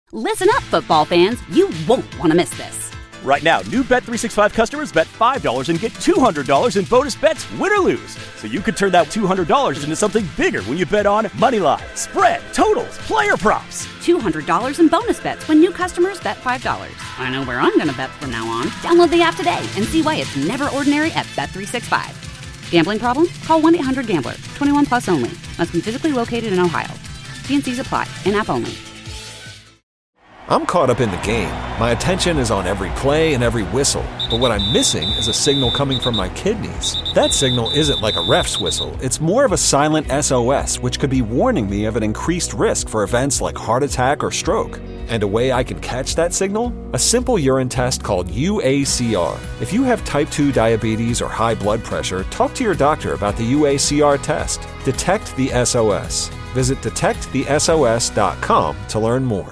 Listen up, football fans. You won't want to miss this. Right now, new Bet365 customers bet $5 and get $200 in bonus bets, win or lose. So you could turn that $200 into something bigger when you bet on moneyline, spread, totals, player props. $200 in bonus bets when new customers bet $5. I know where I'm going to bet from now on. Download the app today and see why it's never ordinary at Bet365. Gambling problem? Call 1-800-GAMBLER. 21 plus only. Must be physically located in Ohio. T&Cs apply. In-app only. I'm caught up in the game. My attention is on every play and every whistle. But what I'm missing is a signal coming from my kidneys. That signal isn't like a ref's whistle. It's more of a silent SOS, which could be warning me of an increased risk for events like heart attack or stroke. And a way I can catch that signal? A simple urine test called UACR. If you have type 2 diabetes or high blood pressure, talk to your doctor about the UACR test. Detect the SOS. Visit detectthesos.com to learn more.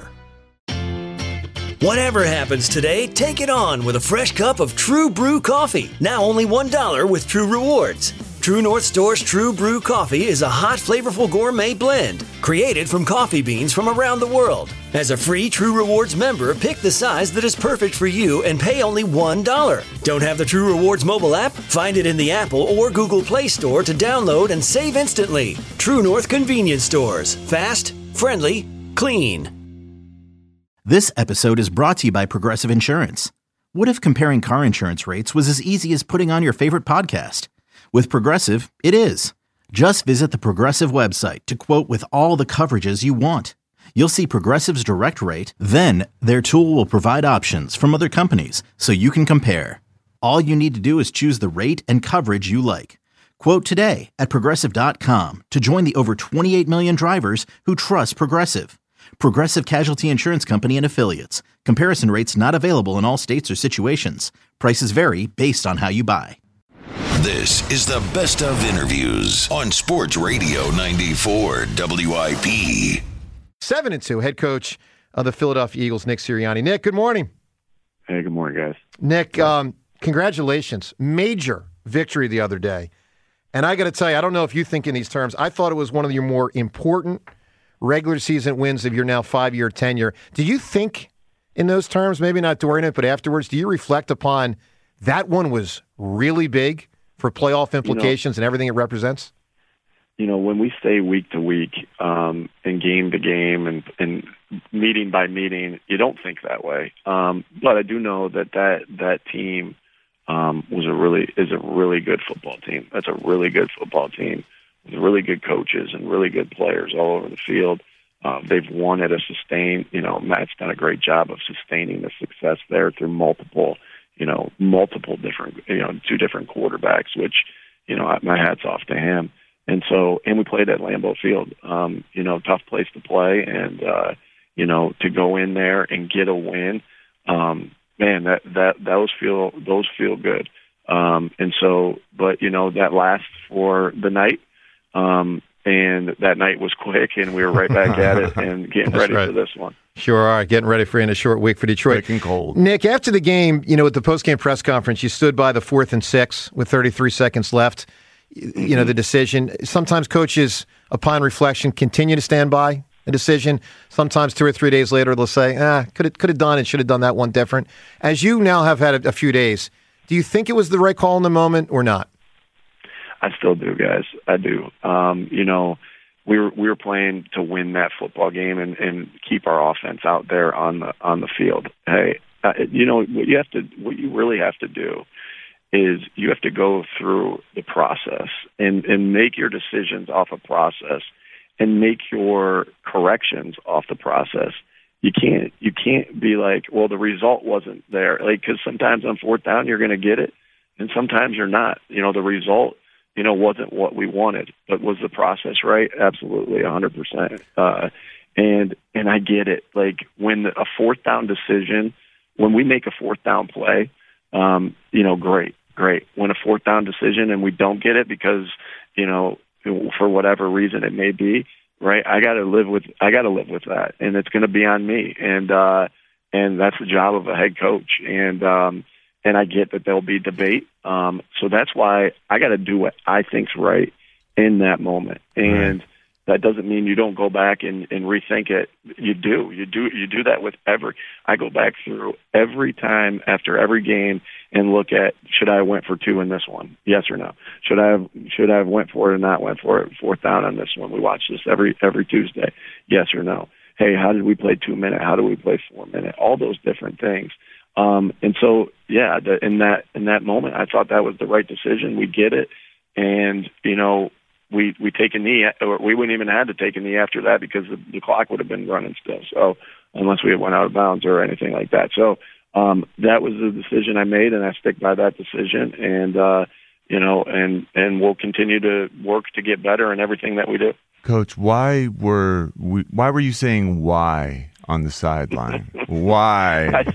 Whatever happens today, take it on with a fresh cup of True Brew coffee. Now only $1 with True Rewards. True North Store's True Brew coffee is a hot, flavorful gourmet blend created from coffee beans from around the world. As a free True Rewards member, pick the size that is perfect for you and pay only $1. Don't have the True Rewards mobile app? Find it in the Apple or Google Play Store to download and save instantly. True North Convenience Stores. Fast, friendly, clean. This episode is brought to you by Progressive Insurance. What if comparing car insurance rates was as easy as putting on your favorite podcast? With Progressive, it is. Just visit the Progressive website to quote with all the coverages you want. You'll see Progressive's direct rate, then their tool will provide options from other companies so you can compare. All you need to do is choose the rate and coverage you like. Quote today at Progressive.com to join the over 28 million drivers who trust Progressive. Progressive Casualty Insurance Company and Affiliates. Comparison rates not available in all states or situations. Prices vary based on how you buy. This is the best of interviews on Sports Radio 94 WIP. 7-2, head coach of the Philadelphia Eagles, Nick Sirianni. Nick, good morning. Hey, good morning, guys. Nick, congratulations. Major victory the other day. And I got to tell you, I don't know if you think in these terms. I thought it was one of your more important regular season wins of your now 5-year tenure. Do you think in those terms, maybe not during it, but afterwards, do you reflect upon that one was really big for playoff implications and everything it represents? When we stay week to week and game to game and meeting by meeting, you don't think that way. But I do know that team is a really good football team. That's a really good football team with really good coaches and really good players all over the field. They've won at a sustained, Matt's done a great job of sustaining the success there through multiple different, 2 different quarterbacks, which, my hat's off to him. And we played at Lambeau Field, tough place to play. And, to go in there and get a win, man, those feel good. But that lasts for the night. And that night was quick, and we were right back at it and getting ready for this one. Sure are. Getting ready for in a short week for Detroit. Quick and cold. Nick, after the game, at the post-game press conference, you stood by the 4th and 6 with 33 seconds left. The decision. Sometimes coaches, upon reflection, continue to stand by a decision. Sometimes 2 or 3 days later, they'll say, could have done and should have done that one different. As you now have had a few days, do you think it was the right call in the moment or not? I still do, guys. I do. We were playing to win that football game and keep our offense out there on the field. Hey, what you really have to do is you have to go through the process and make your decisions off a process and make your corrections off the process. You can't be like, well, the result wasn't there. Because sometimes on 4th down you're going to get it, and sometimes you're not. The result, wasn't what we wanted, but was the process right? Absolutely, 100%. And I get it. When a 4th down decision, when we make a 4th down play, great. When a 4th down decision and we don't get it because, for whatever reason it may be, right? I got to live with that, and it's going to be on me. And that's the job of a head coach. And I get that there'll be debate. So that's why I got to do what I think's right in that moment. And that doesn't mean you don't go back and rethink it. You do that with I go back through every time after every game and look at, should I have went for 2 in this one? Yes or no? Should I have went for it or not went for it? 4th down on this one. We watch this every Tuesday. Yes or no? Hey, how did we play 2-minute? How do we play 4-minute? All those different things. And so, yeah, in that moment, I thought that was the right decision. We get it. And, we take a knee, or we wouldn't even have to take a knee after that because the clock would have been running still. So unless we went out of bounds or anything like that. So that was the decision I made, and I stick by that decision. And, and we'll continue to work to get better in everything that we do. Coach, why were you saying why on the sideline? Why?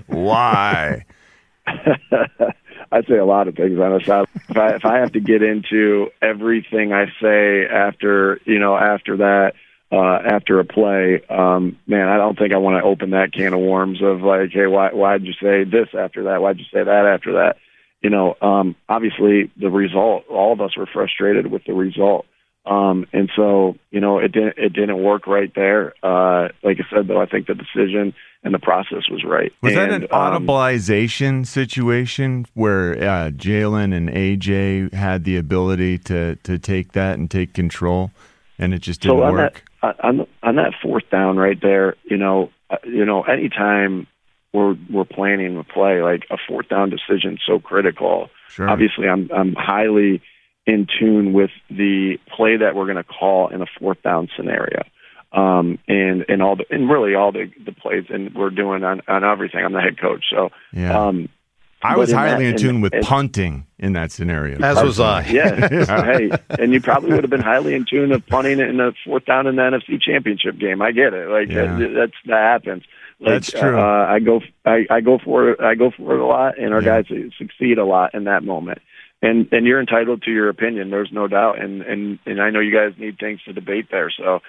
I say a lot of things on the side. If I have to get into everything I say after that, after a play, man, I don't think I want to open that can of worms of like, hey, why'd you say this after that? Why'd you say that after that? Obviously the result, all of us were frustrated with the result. And so, it didn't work right there. Like I said, though, I think the decision and the process was right. Was that an audibilization situation where Jalen and AJ had the ability to take that and take control, and it just didn't work? On that 4th down right there, anytime we're planning a play, like a 4th down decision is so critical. Sure. Obviously, I'm highly in tune with the play that we're going to call in a 4th down scenario. And really all the plays and we're doing on everything. I'm the head coach. So, yeah. I was highly in tune with punting in that scenario. As was I. Yeah. Hey, and you probably would have been highly in tune of punting it in the 4th down in the NFC Championship game. I get it. Like that happens. Like, that's true. I go for it a lot, and our guys succeed a lot in that moment. And you're entitled to your opinion. There's no doubt. And I know you guys need things to debate there. So,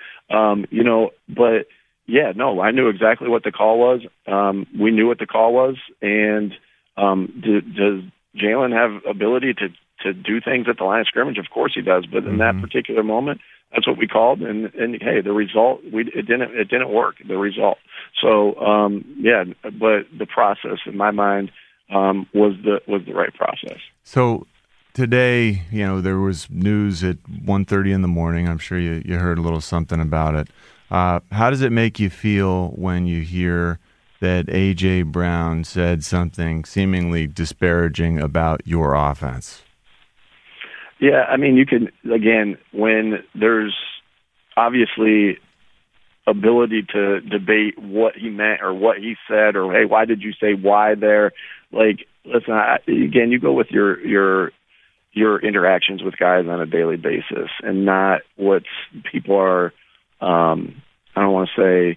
but yeah, no, I knew exactly what the call was. We knew what the call was. And does Jalen have ability to do things at the line of scrimmage? Of course he does. But in that particular moment, that's what we called. And hey, the result, it didn't work. The result. So but the process in my mind was the right process. So. Today, there was news at 1:30 in the morning. I'm sure you heard a little something about it. How does it make you feel when you hear that A.J. Brown said something seemingly disparaging about your offense? Yeah, I mean, you can, again, when there's obviously ability to debate what he meant or what he said or, hey, why did you say why there? Like, listen, again, you go with your interactions with guys on a daily basis and not what people are, I don't want to say,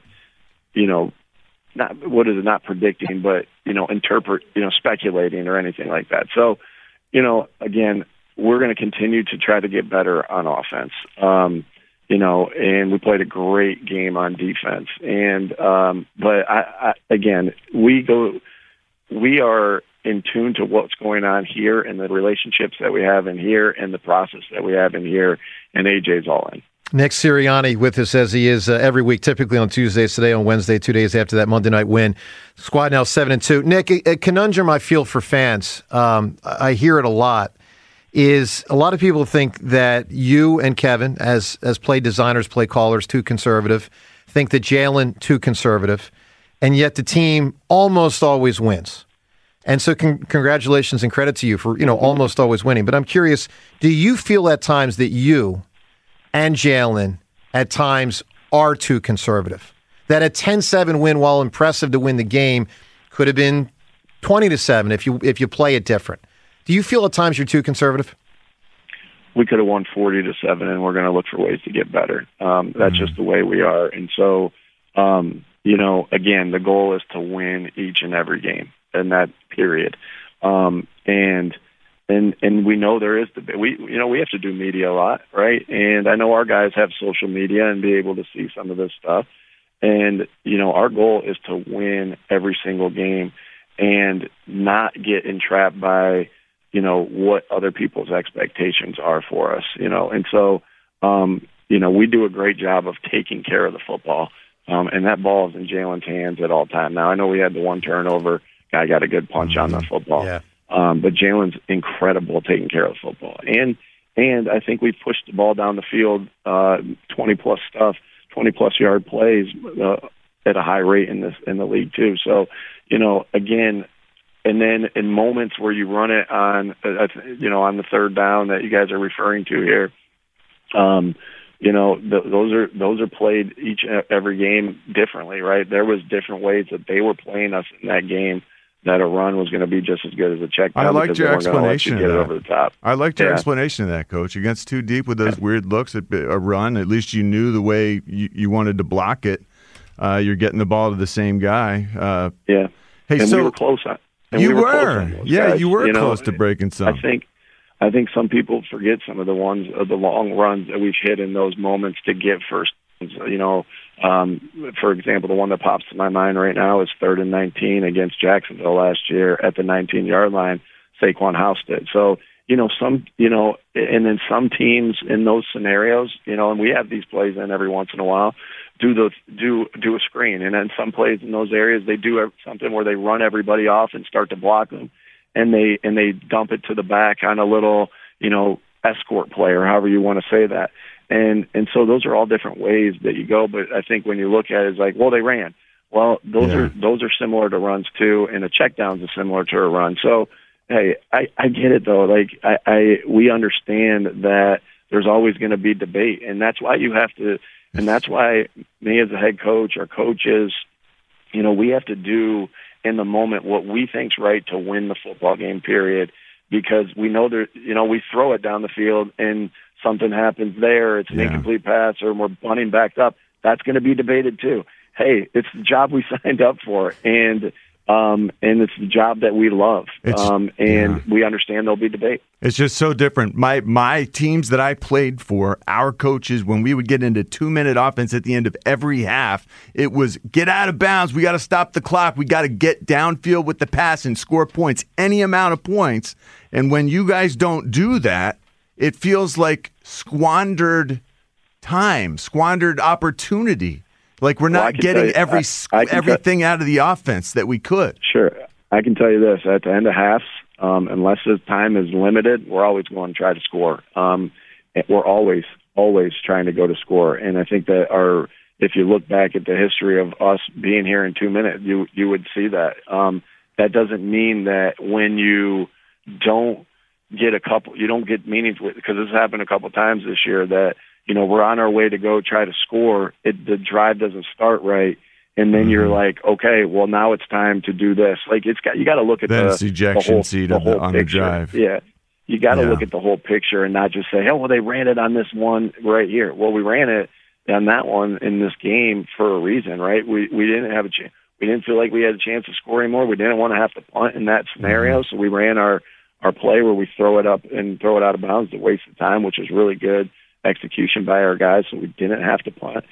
not predicting, but, speculating or anything like that. So, again, we're going to continue to try to get better on offense, and we played a great game on defense. And, but again, we are in tune to what's going on here and the relationships that we have in here and the process that we have in here, and AJ's all in. Nick Sirianni with us as he is every week, typically on Tuesdays, today on Wednesday, 2 days after that Monday night win. Squad now 7-2. Nick, a conundrum I feel for fans, I hear it a lot, is a lot of people think that you and Kevin, as play designers, play callers, too conservative, think that Jalen too conservative, and yet the team almost always wins. And so congratulations and credit to you for, almost always winning. But I'm curious, do you feel at times that you and Jalen at times are too conservative? That a 10-7 win, while impressive to win the game, could have been 20-7 if you play it different. Do you feel at times you're too conservative? We could have won 40-7, and we're going to look for ways to get better. That's just the way we are. And so, again, the goal is to win each and every game in that period. And we know there is we have to do media a lot, right? And I know our guys have social media and be able to see some of this stuff. And, our goal is to win every single game and not get entrapped by, what other people's expectations are for us, And so, we do a great job of taking care of the football. And that ball is in Jalen's hands at all time. Now, I know we had the one turnover. Guy got a good punch on the football. Yeah. But Jalen's incredible taking care of the football. And I think we've pushed the ball down the field, 20-plus yard plays at a high rate in the league too. So, again, and then in moments where you run it on the third down that you guys are referring to here, those are played every game differently, right? There was different ways that they were playing us in that game that a run was going to be just as good as a check down. I liked your explanation of that. Over the top. I liked your explanation of that, Coach. Against too deep with those weird looks at a run, at least you knew the way you wanted to block it. You're getting the ball to the same guy. Yeah. Hey, and so we were close on. You were. Yeah, you were close to breaking some. I think some people forget some of the long runs that we've hit in those moments to get first. For example, the one that pops to my mind right now is 3rd and 19 against Jacksonville last year at the 19-yard line. Saquon House did. So, and then some teams in those scenarios, and we have these plays in every once in a while, do a screen. And then some plays in those areas, they do something where they run everybody off and start to block them. And they dump it to the back on a little, escort play, or however you want to say that. And so those are all different ways that you go. But I think when you look at it, it's like, well, they ran. Well, those are similar to runs too, and a check down is similar to a run. So, hey, I get it though. Like we understand that there's always going to be debate, and that's why you have to. And that's why me as a head coach, our coaches, we have to do in the moment what we think's right to win the football game, period. Because we know we throw it down the field and something happens there, it's an incomplete pass, or we're bunting backed up. That's going to be debated too. Hey, it's the job we signed up for, and it's the job that we love. We understand there'll be debate. It's just so different. My teams that I played for, our coaches, when we would get into 2-minute offense at the end of every half, it was get out of bounds. We got to stop the clock. We got to get downfield with the pass and score points, any amount of points. And when you guys don't do that, it feels like squandered time, squandered opportunity. Like we're not getting everything out of the offense that we could. Sure. I can tell you this. At the end of halves, unless the time is limited, we're always going to try to score. We're always trying to go to score. And I think that if you look back at the history of us being here in 2 minutes, you would see that. That doesn't mean that when you don't get meanings with, because this happened a couple times this year that, we're on our way to go try to score. The drive doesn't start right. And then you're like, okay, well, now it's time to do this. Like you got to look at the ejection seat on the drive. Yeah. You got to look at the whole picture and not just say, oh, well, they ran it on this one right here. Well, we ran it on that one in this game for a reason, right? We didn't have a chance. We didn't feel like we had a chance to score anymore. We didn't want to have to punt in that scenario. So we ran our play where we throw it up and throw it out of bounds to waste the time, which was really good execution by our guys, so we didn't have to punt.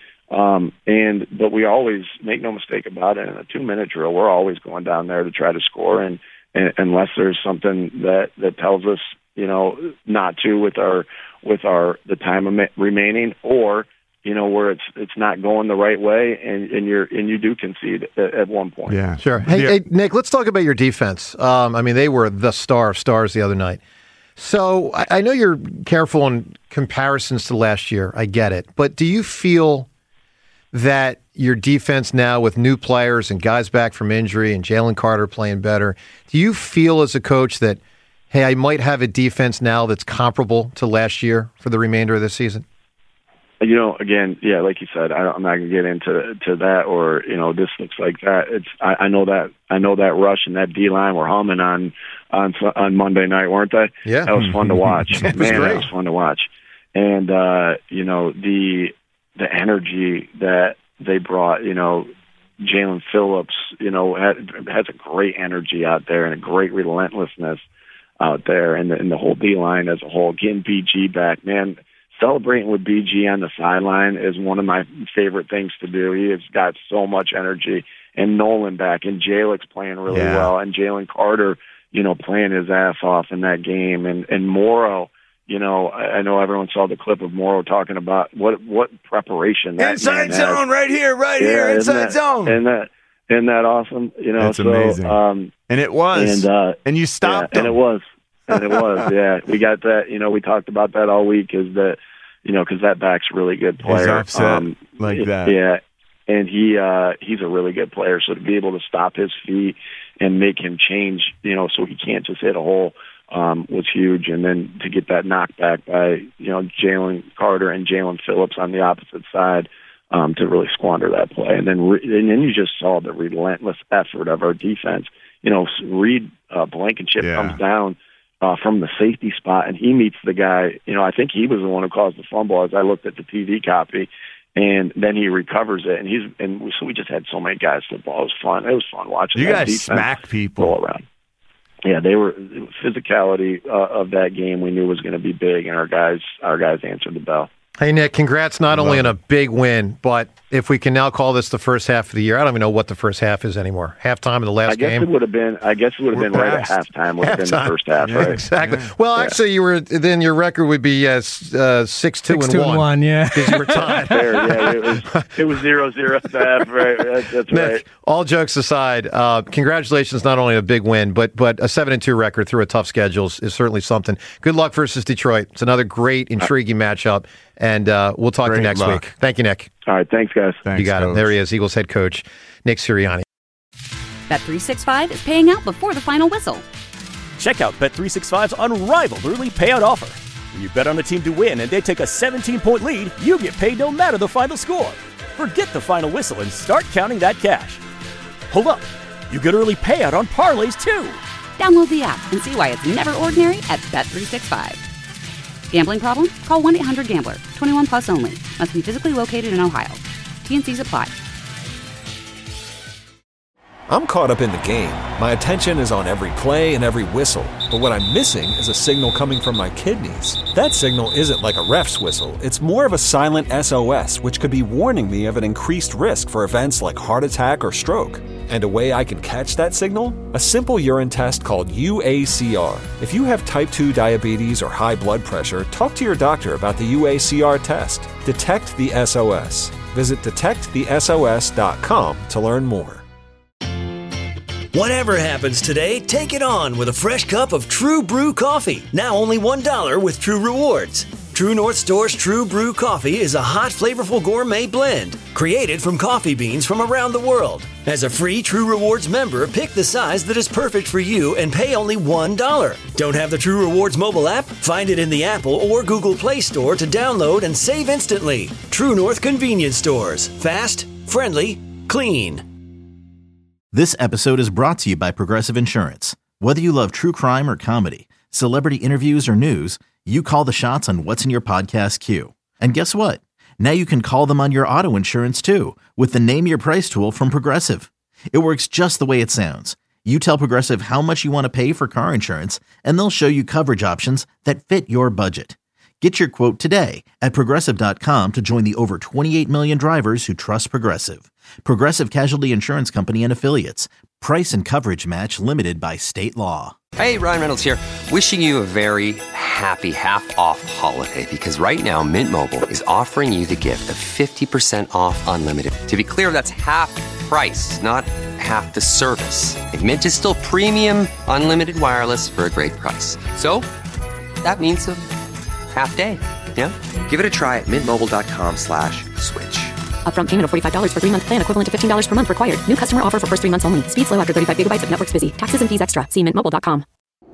But we always, make no mistake about it, in a 2-minute drill, we're always going down there to try to score, and unless there's something that tells us, not to with the time remaining, or where it's not going the right way, and you do concede at one point. Yeah, sure. Hey, Nick, let's talk about your defense. They were the star of stars the other night. So I know you're careful on comparisons to last year. I get it. But do you feel that your defense now, with new players and guys back from injury and Jalen Carter playing better, do you feel as a coach that, hey, I might have a defense now that's comparable to last year for the remainder of this season? Again, yeah, like you said, I'm not going to get into that, or this looks like that. I know that rush and that D line were humming on Monday night, weren't they? Yeah, that was fun to watch. That was fun to watch. And the energy that they brought, Jalen Phillips, has a great energy out there and a great relentlessness out there, and the whole D line as a whole. Getting BG back, man. Celebrating with BG on the sideline is one of my favorite things to do. He has got so much energy. And Nolan back, and Jalik's playing really well, and Jalen Carter, playing his ass off in that game, and Morrow, I know everyone saw the clip of Morrow talking about what preparation that inside man zone has. right here, inside zone. Isn't that awesome? It's amazing. And it was. And you stopped him. And it was. Yeah. We got that. We talked about that all week is that, because that back's a really good player. He's offset like that. Yeah. And he's a really good player. So to be able to stop his feet and make him change, so he can't just hit a hole, was huge. And then to get that knockback by, Jalen Carter and Jalen Phillips on the opposite side, to really squander that play. And then you just saw the relentless effort of our defense. Reed Blankenship comes down from the safety spot, and he meets the guy. I think he was the one who caused the fumble as I looked at the TV copy. And then he recovers it, so we just had so many guys to the ball. It was fun. It was fun watching. You that guys smack people roll around. Yeah, physicality of that game we knew was going to be big, and our guys answered the bell. Hey, Nick, congrats not only on a big win, but if we can now call this the first half of the year, I don't even know what the first half is anymore. Halftime of the last game? I guess it would have been right at halftime. Would have been the first half, right? Exactly. Yeah. Well, actually, then your record would be 6-2-1. Yeah. Because you were tied. Fair, yeah, it was 0-0 at the half, right? That's Nick, right. all jokes aside, congratulations not only on a big win, but a 7-2 record through a tough schedule is certainly something. Good luck versus Detroit. It's another great, intriguing matchup. And we'll talk to you next week. Thank you, Nick. All right. Thanks, guys. You got it. There he is, Eagles head coach, Nick Sirianni. Bet365 is paying out before the final whistle. Check out Bet365's unrivaled early payout offer. When you bet on a team to win and they take a 17-point lead, you get paid no matter the final score. Forget the final whistle and start counting that cash. Hold up. You get early payout on parlays, too. Download the app and see why it's never ordinary at Bet365. Gambling problem? Call 1-800-GAMBLER. 21 plus only. Must be physically located in Ohio. T&Cs apply. I'm caught up in the game. My attention is on every play and every whistle. But what I'm missing is a signal coming from my kidneys. That signal isn't like a ref's whistle. It's more of a silent SOS, which could be warning me of an increased risk for events like heart attack or stroke. And a way I can catch that signal? A simple urine test called UACR. If you have type 2 diabetes or high blood pressure, talk to your doctor about the UACR test. Detect the SOS. Visit detectthesos.com to learn more. Whatever happens today, take it on with a fresh cup of True Brew coffee. Now only $1 with True Rewards. True North Store's True Brew coffee is a hot, flavorful gourmet blend created from coffee beans from around the world. As a free True Rewards member, pick the size that is perfect for you and pay only $1. Don't have the True Rewards mobile app? Find it in the Apple or Google Play Store to download and save instantly. True North Convenience Stores. Fast, friendly, clean. This episode is brought to you by Progressive Insurance. Whether you love true crime or comedy, celebrity interviews or news, you call the shots on what's in your podcast queue. And guess what? Now you can call them on your auto insurance too with the Name Your Price tool from Progressive. It works just the way it sounds. You tell Progressive how much you want to pay for car insurance, and they'll show you coverage options that fit your budget. Get your quote today at Progressive.com to join the over 28 million drivers who trust Progressive. Progressive Casualty Insurance Company and Affiliates. Price and coverage match limited by state law. Hey, Ryan Reynolds here. Wishing you a very happy half-off holiday because right now Mint Mobile is offering you the gift of 50% off unlimited. To be clear, that's half price, not half the service. And Mint is still premium unlimited wireless for a great price. So that means a half day, yeah? Give it a try at mintmobile.com/switch. Upfront payment of $45 for 3-month plan, equivalent to $15 per month required. New customer offer for first 3 months only. Speed slow after 35 gigabytes if network's busy. Taxes and fees extra. See mintmobile.com.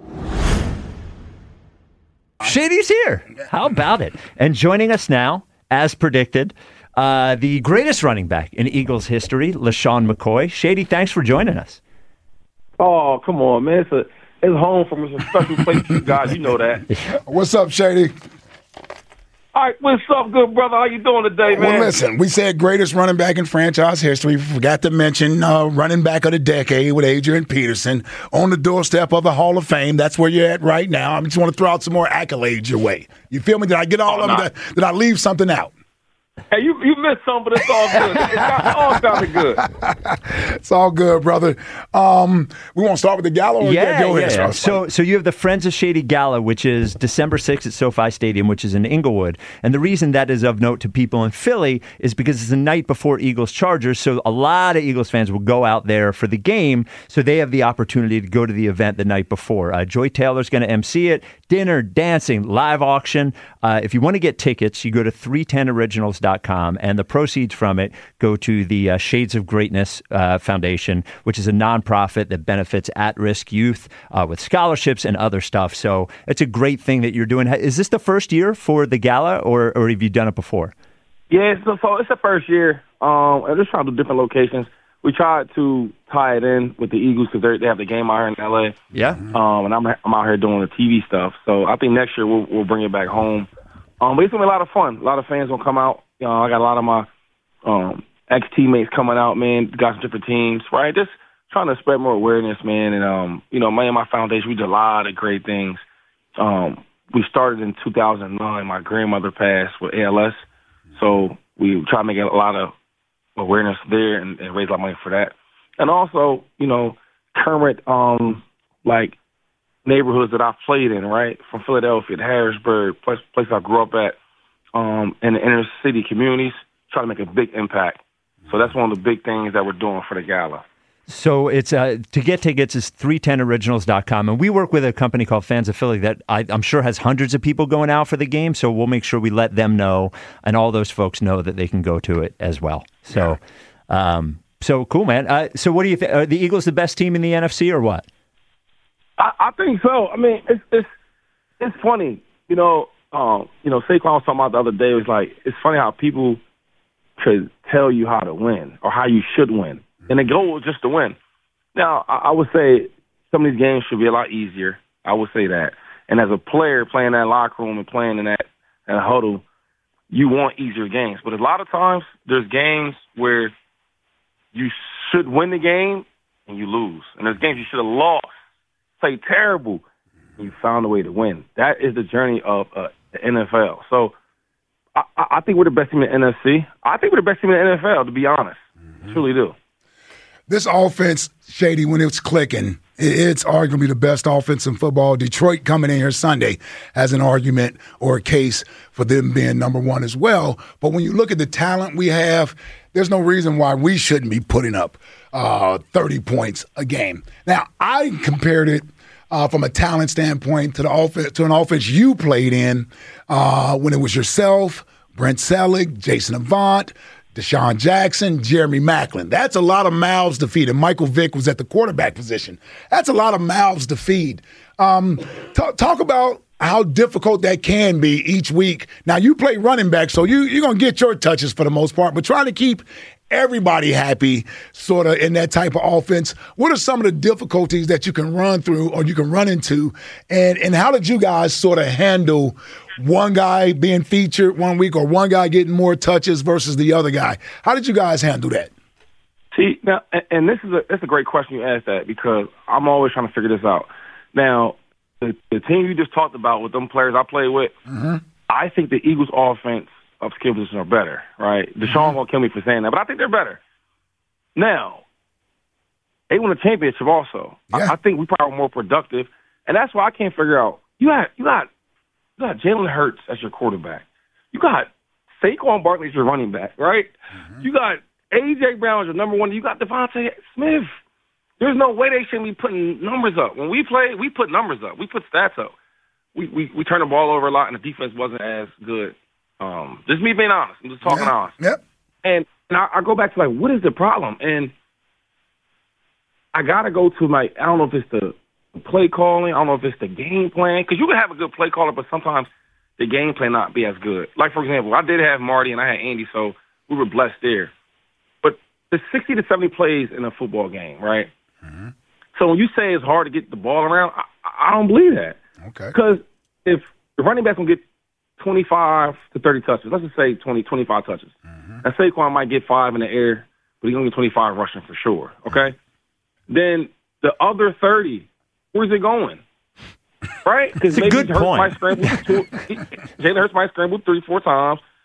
Shady's here. How about it? And joining us now, as predicted, the greatest running back in Eagles history, LeSean McCoy. Shady, thanks for joining us. Oh, come on, man. It's home from a special place for you guys. You know that. What's up, Shady? All right, what's up, good brother? How you doing today, man? Well, listen, we said greatest running back in franchise history. We forgot to mention running back of the decade with Adrian Peterson on the doorstep of the Hall of Fame. That's where you're at right now. I just want to throw out some more accolades your way. You feel me? Did I get all of them? Did I leave something out? Hey, you missed some, but it's all good. It all sounded good. It's all good, brother. We want to start with the gala? Or go ahead. So you have the Friends of Shady Gala, which is December 6th at SoFi Stadium, which is in Inglewood. And the reason that is of note to people in Philly is because it's the night before Eagles-Chargers, so a lot of Eagles fans will go out there for the game, so they have the opportunity to go to the event the night before. Joy Taylor's going to MC it. Dinner, dancing, live auction. If you want to get tickets, you go to 310originals.com, and the proceeds from it go to the Shades of Greatness Foundation, which is a nonprofit that benefits at-risk youth with scholarships and other stuff. So it's a great thing that you're doing. Is this the first year for the gala, or have you done it before? Yeah, so it's the first year. I'm just trying to do different locations. We tried to tie it in with the Eagles because they have the game out here in L.A. Yeah. And I'm out here doing the TV stuff. So I think next year we'll bring it back home. But it's going to be a lot of fun. A lot of fans going to come out. I got a lot of my ex-teammates coming out, man. Got some different teams, right? Just trying to spread more awareness, man. And, me and my foundation, we did a lot of great things. We started in 2009. My grandmother passed with ALS. So we try to make a lot of awareness there and raise a lot of money for that. And also, current, neighborhoods that I've played in, right? From Philadelphia to Harrisburg, place I grew up at, in the inner city communities, try to make a big impact. So that's one of the big things that we're doing for the gala. So it's to get tickets is 310originals.com, and we work with a company called Fans of Philly that I'm sure has hundreds of people going out for the game. So we'll make sure we let them know, and all those folks know that they can go to it as well. So, so cool, man. So what do you think? Are the Eagles the best team in the NFC or what? I think so. I mean, it's funny, Saquon was talking about the other day. It was like it's funny how people could tell you how to win or how you should win. And the goal was just to win. Now, I would say some of these games should be a lot easier. I would say that. And as a player playing in that locker room and playing in that huddle, you want easier games. But a lot of times there's games where you should win the game and you lose. And there's games you should have lost, play terrible, and you found a way to win. That is the journey of the NFL. So I think we're the best team in the NFC. I think we're the best team in the NFL, to be honest. I truly do. This offense, Shady, when it's clicking, it's arguably the best offense in football. Detroit coming in here Sunday has an argument or a case for them being number one as well. But when you look at the talent we have, there's no reason why we shouldn't be putting up 30 points a game. Now, I compared it from a talent standpoint to an offense you played in when it was yourself, Brent Selleck, Jason Avant, Deshaun Jackson, Jeremy Maclin. That's a lot of mouths to feed. And Michael Vick was at the quarterback position. That's a lot of mouths to feed. Talk about how difficult that can be each week. Now, you play running back, so you're going to get your touches for the most part, but trying to keep everybody happy sort of in that type of offense. What are some of the difficulties that you can run through or you can run into? And how did you guys sort of handle one guy being featured one week or one guy getting more touches versus the other guy? How did you guys handle that? See, now, and that's a great question you asked that because I'm always trying to figure this out. Now, the team you just talked about with them players I play with, I think the Eagles' offense of skill positions are better, right? Deshaun won't kill me for saying that, but I think they're better. Now, they won a championship also. Yeah. I think we probably were more productive, and that's why I can't figure out. You got Jalen Hurts as your quarterback. You got Saquon Barkley as your running back, right? You got A.J. Brown as your number one. You got Devontae Smith. There's no way they shouldn't be putting numbers up. When we play, we put numbers up. We put stats up. We turn the ball over a lot, and the defense wasn't as good. Just me being honest. I'm just talking honest. Yep. And I go back to, what is the problem? And I got to go to, I don't know if it's the play calling. I don't know if it's the game plan. Because you can have a good play caller, but sometimes the game plan not be as good. Like, for example, I did have Marty and I had Andy, so we were blessed there. But there's 60 to 70 plays in a football game, right? So when you say it's hard to get the ball around, I don't believe that. Okay. Because if the running back's going to get 25 to 30 touches, let's just say 20, 25 touches. And Saquon might get 5 in the air, but he's going to get 25 rushing for sure, okay? Then the other 30, where's it going? Right? Because maybe Jalen Hurts might scramble 3-4 times.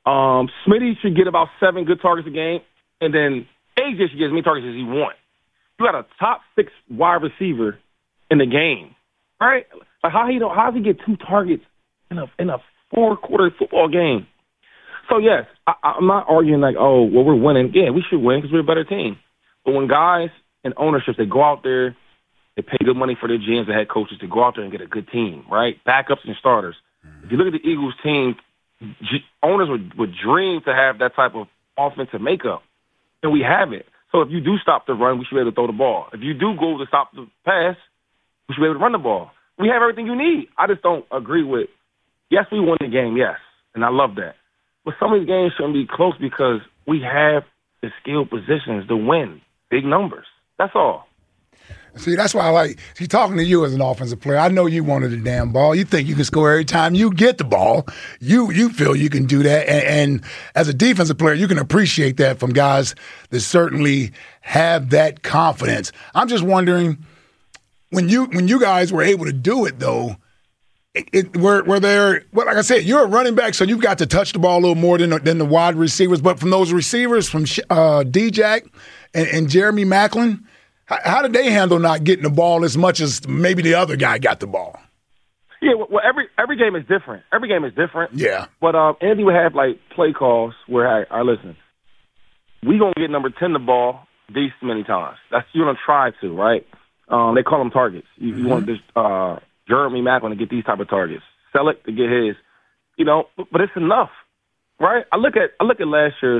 Smitty should get about 7 good targets a game, and then AJ should get as many targets as he wants. You got a top 6 wide receiver in the game, right? Like how does he get 2 targets in a 4-quarter football game? So yes, I'm not arguing like, oh, well, we're winning. Yeah, we should win because we're a better team. But when guys and ownerships, they go out there, they pay good money for their GMs and head coaches to go out there and get a good team, right? Backups and starters. If you look at the Eagles team, owners would dream to have that type of offensive makeup, and we have it. So if you do stop the run, we should be able to throw the ball. If you do go to stop the pass, we should be able to run the ball. We have everything you need. I just don't agree with, yes, we won the game, yes, and I love that. But some of these games shouldn't be close because we have the skill positions to win big numbers. That's all. See, that's why I like talking to you as an offensive player. I know you wanted the damn ball. You think you can score every time you get the ball. You feel you can do that. And as a defensive player, you can appreciate that from guys that certainly have that confidence. I'm just wondering, when you guys were able to do it, though, were there, well, like I said, you're a running back, so you've got to touch the ball a little more than the wide receivers. But from those receivers, from D-Jack and Jeremy Maclin, how did they handle not getting the ball as much as maybe the other guy got the ball? Yeah, well, every game is different. Every game is different. Yeah. But Andy would have, like, play calls where, listen, we going to get number 10 the ball these many times. That's you're going to try to, right? They call them targets. You want this Jeremy Maclin to get these type of targets. Selleck to get his, but it's enough, right? I look at last year's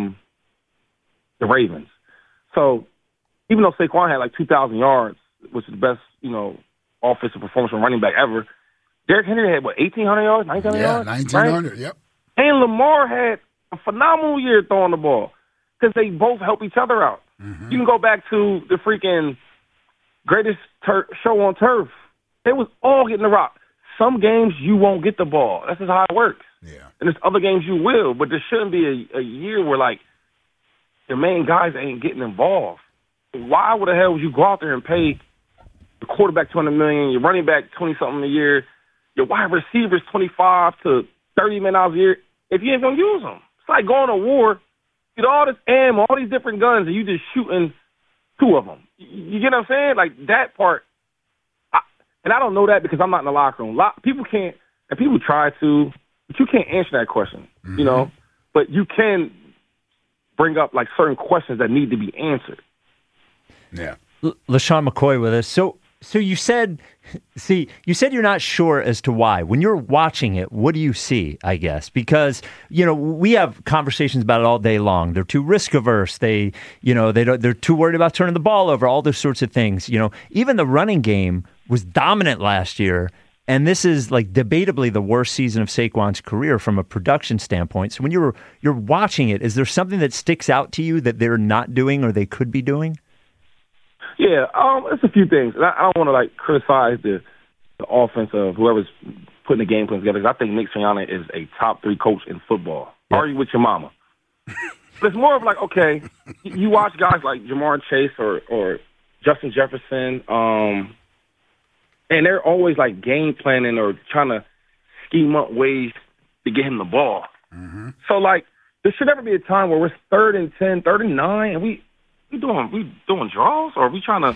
the Ravens. So even though Saquon had like 2,000 yards, which is the best, offensive performance from running back ever, Derrick Henry had, 1,800 yards, 1,900 yards? Yeah, 1,900, right? Yep. And Lamar had a phenomenal year throwing the ball because they both help each other out. You can go back to the freaking greatest show on turf. They was all getting the rock. Some games you won't get the ball. That's just how it works. Yeah. And there's other games you will, but there shouldn't be a year where, like, the main guys ain't getting involved. Why the hell would you go out there and pay the quarterback $200 million, your running back $20-something a year, your wide receivers $25 to $30 million a year if you ain't gonna use them? It's like going to war, get all this ammo, all these different guns, and you just shooting 2 of them. You get what I'm saying? Like that part. And I don't know that because I'm not in the locker room. People can't, and people try to, but you can't answer that question. But you can bring up like certain questions that need to be answered. Yeah. LeSean McCoy with us. So you said you're not sure as to why. When you're watching it, what do you see, I guess? Because, we have conversations about it all day long. They're too risk averse. They're too worried about turning the ball over, all those sorts of things. Even the running game was dominant last year. And this is like debatably the worst season of Saquon's career from a production standpoint. So when you're watching it, is there something that sticks out to you that they're not doing or they could be doing? Yeah, it's a few things. I don't want to criticize the offense of whoever's putting the game plan together because I think Nick Sirianni is a top 3 coach in football. Yep. Argue with your mama. But it's more of like, okay, you watch guys like Jamar Chase or Justin Jefferson, and they're always like game planning or trying to scheme up ways to get him the ball. So there should never be a time where we're 3rd and 10, 3rd and 9, and we doing draws, or are we trying to?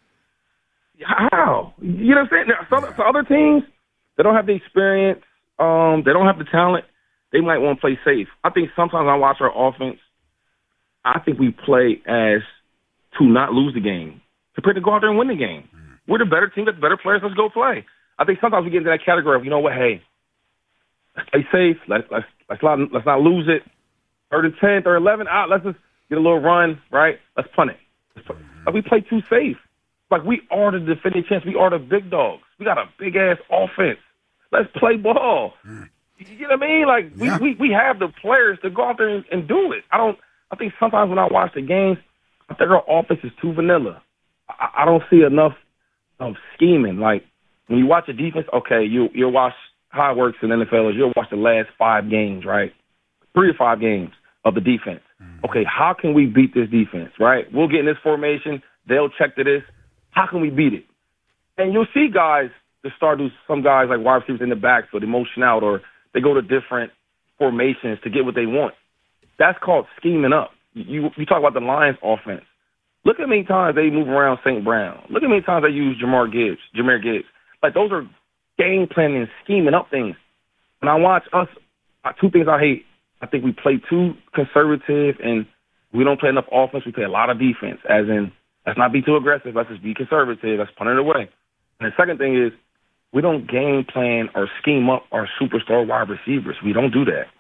How? You know what I'm saying? So other teams, they don't have the experience, they don't have the talent. They might want to play safe. I think sometimes I watch our offense. I think we play as to not lose the game, compared to go out there and win the game. We're the better team, got the better players. Let's go play. I think sometimes we get into that category of, hey, let's play safe. Let's not lose it. 3rd and 10, 3rd and 11. Let's just get a little run, right? Let's punt it. We play too safe. Like, we are the defending champs. We are the big dogs. We got a big-ass offense. Let's play ball. You know what I mean? Like, we have the players to go out there and do it. I think sometimes when I watch the games, I think our offense is too vanilla. I don't see enough scheming. Like, when you watch the defense, okay, you'll watch how it works in the NFL is you'll watch the last 5 games, right? 3 to 5 games of the defense. Okay, how can we beat this defense, right? We'll get in this formation. They'll check to this. How can we beat it? And you'll see guys that some guys like wide receivers in the back, so they motion out or they go to different formations to get what they want. That's called scheming up. You talk about the Lions offense. Look at how many times they move around St. Brown. Look at how many times they use Jahmyr Gibbs. Like, those are game planning and scheming up things. When I watch us, two things I hate. I think we play too conservative and we don't play enough offense. We play a lot of defense, as in, let's not be too aggressive. Let's just be conservative. Let's punt it away. And the second thing is, we don't game plan or scheme up our superstar wide receivers. We don't do that.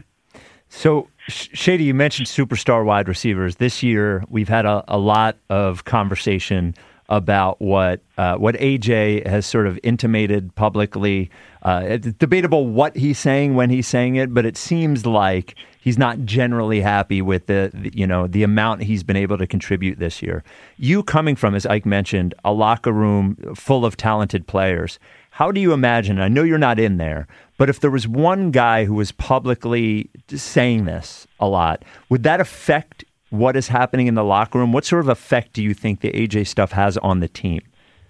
So, Shady, you mentioned superstar wide receivers. This year, we've had a lot of conversation about what AJ has sort of intimated publicly. It's debatable what he's saying when he's saying it, but it seems like he's not generally happy with the amount he's been able to contribute this year. You coming from, as Ike mentioned, a locker room full of talented players. How do you imagine, I know you're not in there, but if there was one guy who was publicly saying this a lot, would that affect what is happening in the locker room? What sort of effect do you think the AJ stuff has on the team?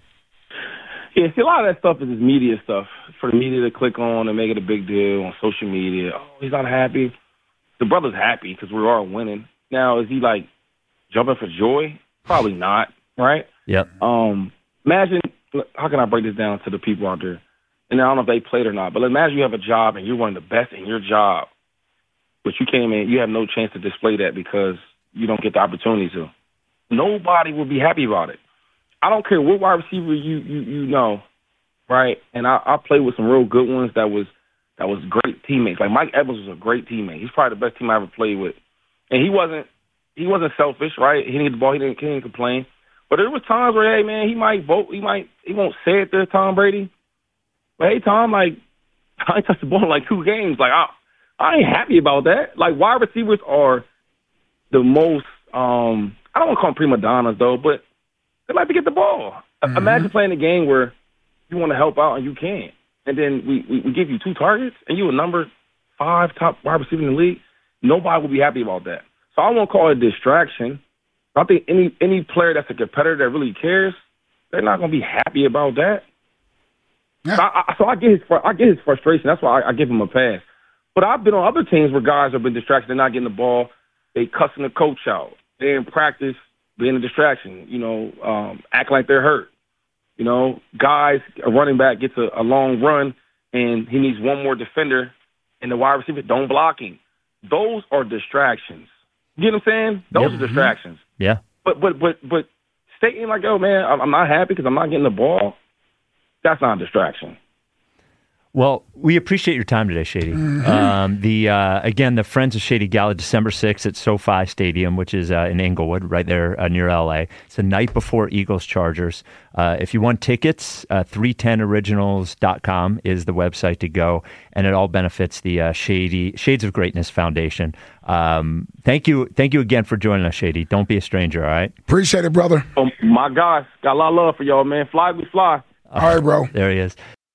Yeah, see, a lot of that stuff is just media stuff. For the media to click on and make it a big deal on social media. Oh, he's not happy. The brother's happy because we are winning. Now, is he, like, jumping for joy? Probably not, right? Yep. Imagine, how can I break this down to the people out there? And I don't know if they played or not, but imagine you have a job and you're one of the best in your job, but you came in, you have no chance to display that because you don't get the opportunity to. Nobody will be happy about it. I don't care what wide receiver you know, right? And I played with some real good ones that was great teammates. Like Mike Evans was a great teammate. He's probably the best team I ever played with. And he wasn't selfish, right? He didn't get the ball, he didn't complain. But there was times where, hey man, he might vote, he won't say it to Tom Brady. But hey Tom, like, I ain't touched the ball in like 2 games. Like I ain't happy about that. Like, wide receivers are the most I don't want to call them prima donnas though, but they like to get the ball. Mm-hmm. Imagine playing a game where you want to help out and you can't. And then we give you 2 targets and you a number 5 top wide receiver in the league. Nobody will be happy about that. So I won't call it a distraction. I think any player that's a competitor that really cares, they're not going to be happy about that. Yeah. So I get his frustration. That's why I give him a pass. But I've been on other teams where guys have been distracted. They're not getting the ball. They cussing the coach out. They're in practice being a distraction, acting like they're hurt. Guys, a running back gets a long run, and he needs one more defender, and the wide receiver don't block him. Those are distractions. You get what I'm saying? Those are distractions. Yeah. But stating like, oh, man, I'm not happy because I'm not getting the ball, that's not a distraction. Well, we appreciate your time today, Shady. Mm-hmm. Again, the Friends of Shady Gala, December 6th at SoFi Stadium, which is in Inglewood, right there near L.A. It's the night before Eagles-Chargers. If you want tickets, 310originals.com is the website to go, and it all benefits the Shades of Greatness Foundation. Thank you again for joining us, Shady. Don't be a stranger, all right? Appreciate it, brother. Oh, my gosh. Got a lot of love for y'all, man. Fly, we fly. All right, bro. There he is.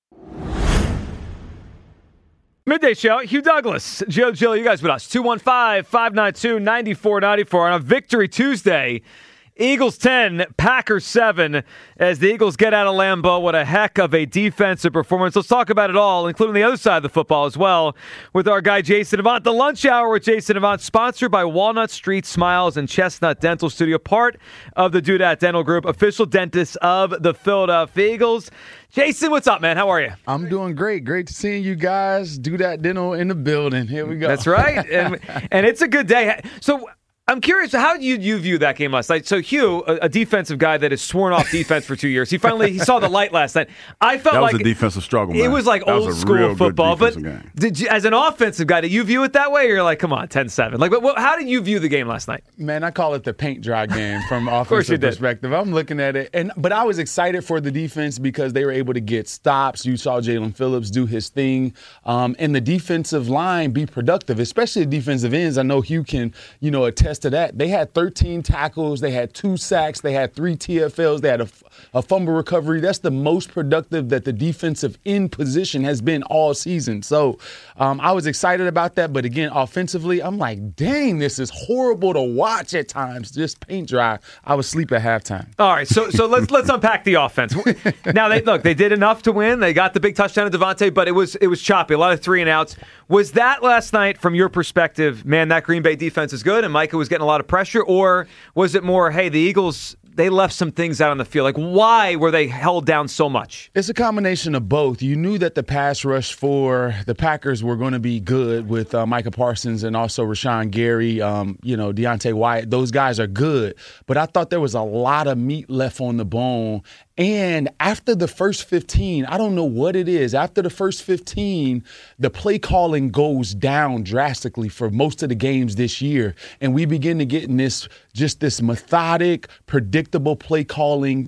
Midday Show, Hugh Douglas, Joe Gill, you guys with us. 215-592-9494 on a Victory Tuesday. Eagles 10, Packers 7 as the Eagles get out of Lambeau. What a heck of a defensive performance. Let's talk about it all, including the other side of the football as well, with our guy Jason Avant. The Lunch Hour with Jason Avant, sponsored by Walnut Street Smiles and Chestnut Dental Studio, part of the Dudat Dental Group, official dentist of the Philadelphia Eagles. Jason, what's up, man? How are you? I'm doing great. Great to seeing you guys. Dudat Dental in the building. Here we go. That's right. And it's a good day. So I'm curious, how did you view that game last night? So Hugh, a defensive guy that has sworn off defense for 2 years, he saw the light last night. I felt that was a defensive struggle, man. It was like old school football. But did you, as an offensive guy, did you view it that way, or you're like, come on, 10-7? Like, how did you view the game last night? Man, I call it the paint dry game from offensive perspective. I'm looking at it, but I was excited for the defense because they were able to get stops. You saw Jalen Phillips do his thing, and the defensive line be productive, especially the defensive ends. I know Hugh can, attest attest to that. They had 13 tackles. They had 2 sacks. They had 3 TFLs. They had a fumble recovery. That's the most productive that the defensive end position has been all season. So I was excited about that. But again, offensively, I'm like, dang, this is horrible to watch at times. Just paint dry. I was asleep at halftime. All right, so let's unpack the offense. Now they did enough to win. They got the big touchdown to Devontae, but it was choppy. A lot of 3 and outs. Was that last night, from your perspective, man, that Green Bay defense is good and Micah was getting a lot of pressure, or was it more, hey, the Eagles, they left some things out on the field? Like, why were they held down so much? It's a combination of both. You knew that the pass rush for the Packers were going to be good with Micah Parsons and also Rashawn Gary, Deontay Wyatt. Those guys are good. But I thought there was a lot of meat left on the bone. And after the first 15, I don't know what it is. After the first 15, the play calling goes down drastically for most of the games this year. And we begin to get in this methodic, predictable play calling,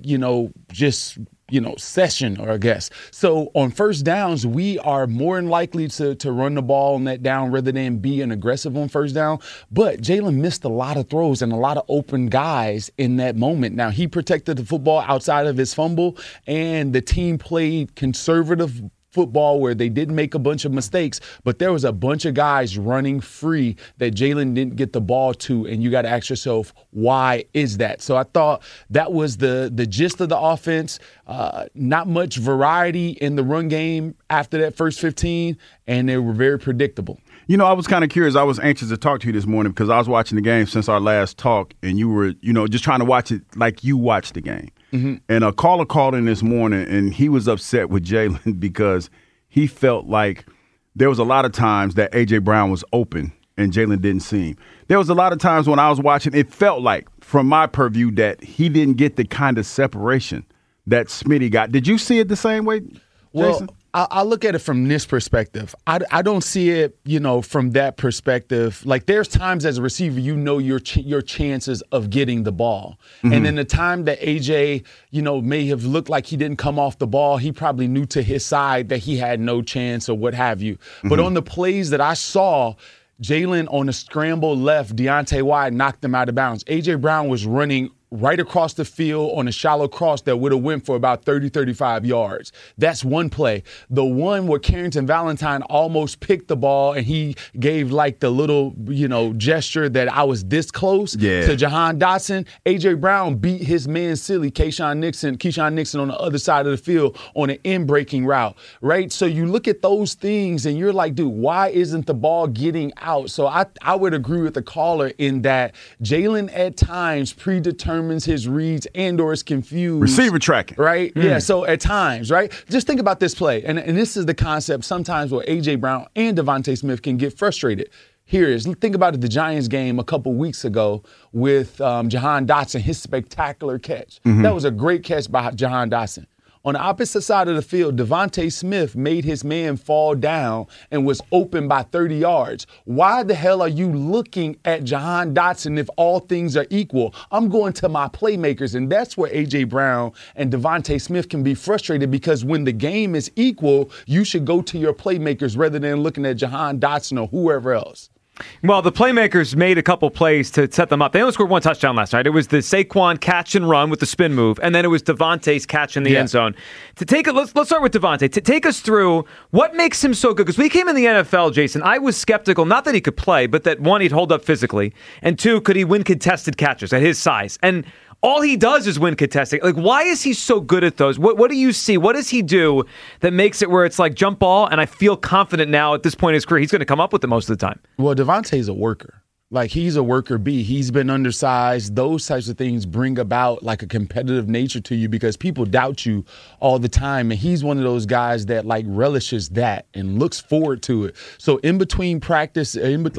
session, or I guess. So on first downs, we are more than likely to run the ball on that down rather than be an aggressive on first down. But Jalen missed a lot of throws and a lot of open guys in that moment. Now, he protected the football outside of his fumble, and the team played conservative football where they didn't make a bunch of mistakes, but there was a bunch of guys running free that Jalen didn't get the ball to, and you got to ask yourself, why is that? So I thought that was the gist of the offense. Not much variety in the run game after that first 15, and they were very predictable. I was kind of curious. I was anxious to talk to you this morning because I was watching the game since our last talk, and you were, just trying to watch it like you watched the game. Mm-hmm. And a caller called in this morning, and he was upset with Jalen because he felt like there was a lot of times that A.J. Brown was open and Jalen didn't see him. There was a lot of times when I was watching, it felt like, from my purview, that he didn't get the kind of separation that Smitty got. Did you see it the same way, Jason? Well, I look at it from this perspective. I don't see it, from that perspective. Like, there's times as a receiver, your chances of getting the ball. Mm-hmm. And in the time that AJ, may have looked like he didn't come off the ball, he probably knew to his side that he had no chance or what have you. Mm-hmm. But on the plays that I saw, Jalen on a scramble left, Deontay Wyatt knocked him out of bounds. AJ Brown was running right across the field on a shallow cross that would have went for about 30, 35 yards. That's one play. The one where Carrington Valentine almost picked the ball and he gave like the little, gesture that I was this close to Jahan Dotson. A.J. Brown beat his man silly, Keyshawn Nixon on the other side of the field on an in-breaking route, right? So you look at those things and you're like, dude, why isn't the ball getting out? So I would agree with the caller in that Jalen at times predetermines his reads and or is confused. Receiver tracking. Right? Mm. Yeah, so at times, right? Just think about this play. And this is the concept sometimes where A.J. Brown and Devontae Smith can get frustrated. Here is, think about the Giants game a couple weeks ago with Jahan Dotson, his spectacular catch. Mm-hmm. That was a great catch by Jahan Dotson. On the opposite side of the field, Devontae Smith made his man fall down and was open by 30 yards. Why the hell are you looking at Jahan Dotson if all things are equal? I'm going to my playmakers, and that's where A.J. Brown and Devontae Smith can be frustrated because when the game is equal, you should go to your playmakers rather than looking at Jahan Dotson or whoever else. Well, the playmakers made a couple plays to set them up. They only scored 1 touchdown last night. It was the Saquon catch and run with the spin move, and then it was Devontae's catch in the end zone. Let's start with Devontae. To take us through what makes him so good, because we came in the NFL, Jason, I was skeptical, not that he could play, but that 1, he'd hold up physically, and 2, could he win contested catches at his size? And all he does is win contesting. Like, why is he so good at those? What do you see? What does he do that makes it where it's like jump ball, and I feel confident now at this point in his career he's going to come up with it most of the time? Well, Devontae's a worker. Like, he's a worker bee. He's been undersized. Those types of things bring about like a competitive nature to you because people doubt you all the time. And he's one of those guys that like relishes that and looks forward to it. So in between practice,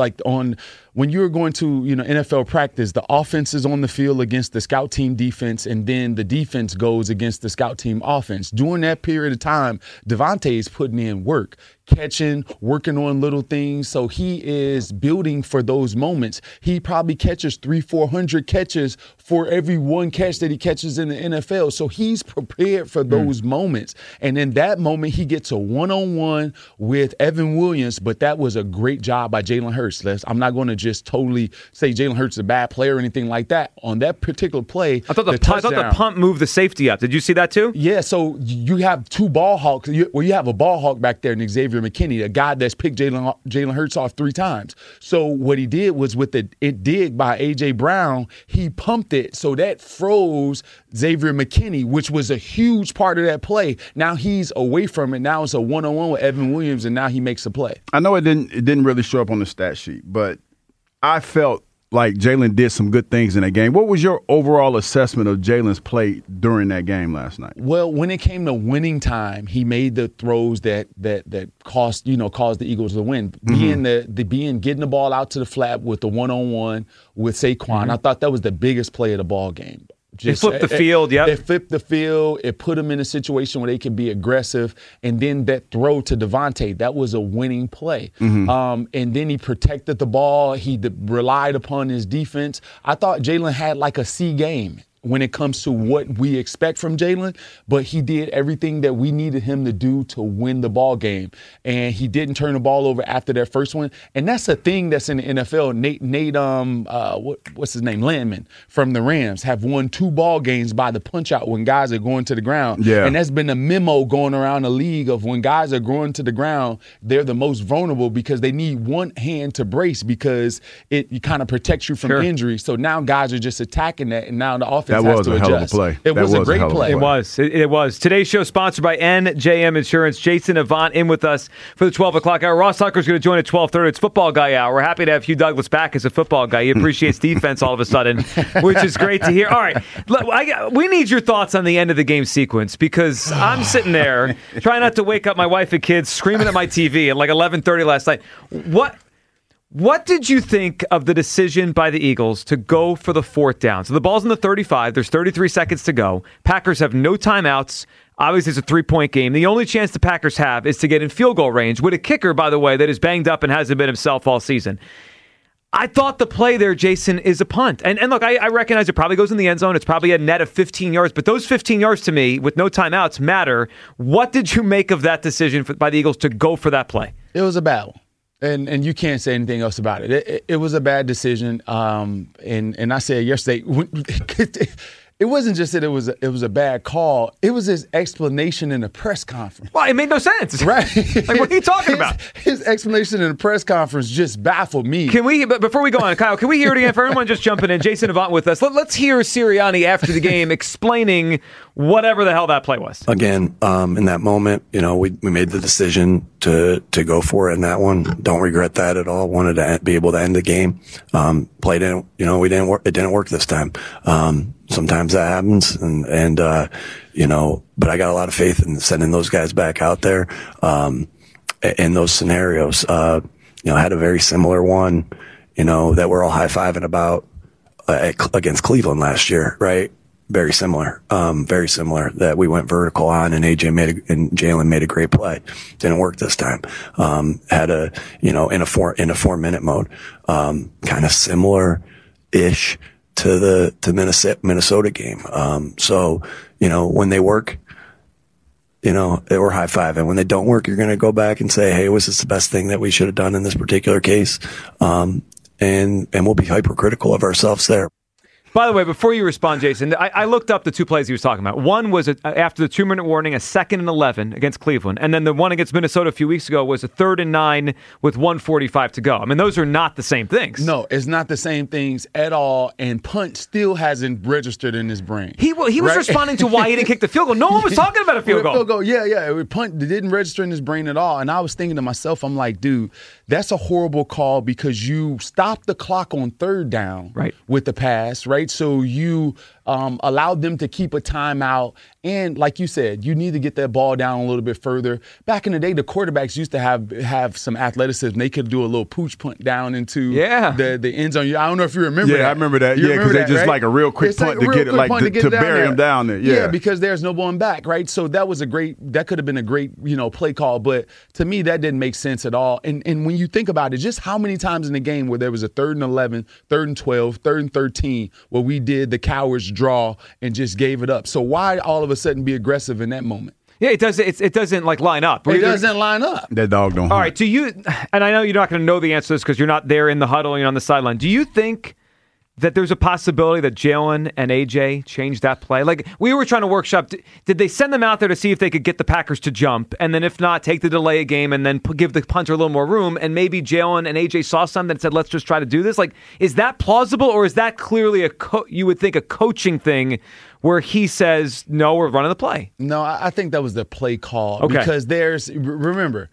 when you're going to, NFL practice, the offense is on the field against the scout team defense, and then the defense goes against the scout team offense. During that period of time, Devontae is putting in work, catching, working on little things. So he is building for those moments. He probably catches 300-400 catches for every one catch that he catches in the NFL. So he's prepared for those moments. And in that moment, he gets a one-on-one with Evan Williams, but that was a great job by Jalen Hurts. I'm not going to just totally say Jalen Hurts is a bad player or anything like that. On that particular play, I thought the punt moved the safety up. Did you see that too? Yeah, so you have two ball hawks. You have a ball hawk back there, Xavier McKinney, a guy that's picked Jalen Hurts off 3 times. So what he did was with it dig by A.J. Brown, he pumped it, so that froze Xavier McKinney, which was a huge part of that play. Now he's away from it. Now it's a one-on-one with Evan Williams, and now he makes a play. I know it didn't really show up on the stat sheet, but I felt like Jalen did some good things in that game. What was your overall assessment of Jalen's play during that game last night? Well, when it came to winning time, he made the throws that caused the Eagles to win. Getting the ball out to the flat with the one-on-one with Saquon, I thought that was the biggest play of the ball game. It flipped the field, It flipped the field. It put them in a situation where they could be aggressive. And then that throw to Devontae, that was a winning play. And then he protected the ball. He relied upon his defense. I thought Jalen had like a C game when it comes to what we expect from Jalen, but he did everything that we needed him to do to win the ball game. And he didn't turn the ball over after that first one. And that's a thing that's in the NFL. What's his name? Landman from the Rams have won 2 ball games by the punch out when guys are going to the ground. Yeah. And that's been a memo going around the league of when guys are going to the ground, they're the most vulnerable because they need one hand to brace because it kind of protects you from injury. So now guys are just attacking that, and now the offense that was a hell of a play. It was a great play. It was. Today's show sponsored by NJM Insurance. Jason Avant in with us for the 12 o'clock hour. Ross Tucker's going to join at 12:30. It's Football Guy Hour. We're happy to have Hugh Douglas back as a football guy. He appreciates defense all of a sudden, which is great to hear. All right, we need your thoughts on the end of the game sequence because I'm sitting there trying not to wake up my wife and kids screaming at my TV at like 11:30 last night. What did you think of the decision by the Eagles to go for the 4th down? So the ball's in the 35. There's 33 seconds to go. Packers have no timeouts. Obviously, it's a 3-point game. The only chance the Packers have is to get in field goal range with a kicker, by the way, that is banged up and hasn't been himself all season. I thought the play there, Jason, is a punt. And look, I recognize it probably goes in the end zone. It's probably a net of 15 yards. But those 15 yards to me, with no timeouts, matter. What did you make of that decision by the Eagles to go for that play? It was a bad one. And you can't say anything else about it. It was a bad decision. And I said yesterday, it wasn't just that it was a bad call. It was his explanation in a press conference. Well, it made no sense. Right. Like, what are you talking about? His explanation in a press conference just baffled me. But before we go on, Kyle, can we hear it again for everyone just jumping in? Jason Avant with us. Let's hear Sirianni after the game explaining whatever the hell that play was. Again, in that moment, we made the decision to go for it in that one. Don't regret that at all. Wanted to be able to end the game. Play didn't, we didn't work. It didn't work this time. Sometimes that happens, and but I got a lot of faith in sending those guys back out there in those scenarios. Had a very similar one, that we're all high-fiving about against Cleveland last year, right? Very similar, that we went vertical on, and Jalen made a great play. Didn't work this time. Had a, in a 4-minute mode, kind of similar-ish to the Minnesota game. So, when they work, we're high five. And when they don't work, you're going to go back and say, hey, was this the best thing that we should have done in this particular case? And we'll be hypercritical of ourselves there. By the way, before you respond, Jason, I looked up the 2 plays he was talking about. One was after the 2-minute warning, a 2nd and 11 against Cleveland. And then the one against Minnesota a few weeks ago was a 3rd and 9 with 1:45 to go. I mean, those are not the same things. No, it's not the same things at all. And punt still hasn't registered in his brain. He was responding to why he didn't kick the field goal. No one was talking about a field goal. Yeah. Punt didn't register in his brain at all. And I was thinking to myself, I'm like, dude, that's a horrible call because you stopped the clock on 3rd down with the pass, right? So you allowed them to keep a timeout. And like you said, you need to get that ball down a little bit further. Back in the day, the quarterbacks used to have some athleticism. They could do a little pooch punt down into the end zone. I don't know if you remember that. Yeah, I remember that. Yeah, because they just like a real quick punt to get it, like to bury them down there. Yeah, because there's no going back, right? So that could have been a great, play call. But to me, that didn't make sense at all. And when you think about it, just how many times in the game where there was a 3rd and 11, 3rd and 12, 3rd and 13, where we did the coward's draw and just gave it up. So why all of a sudden be aggressive in that moment? Yeah, it doesn't like line up. It doesn't line up. That dog don't. All right, do you? And I know you're not going to know the answer to this because you're not there in the huddle, you're on the sideline. Do you think that there's a possibility that Jalen and AJ changed that play? Like, we were trying to workshop, did they send them out there to see if they could get the Packers to jump, and then if not, take the delay game and then give the punter a little more room, and maybe Jalen and AJ saw something and said, let's just try to do this? Like, is that plausible, or is that clearly you would think a coaching thing where he says, no, we're running the play? No, I think that was the play call. Okay. Because remember,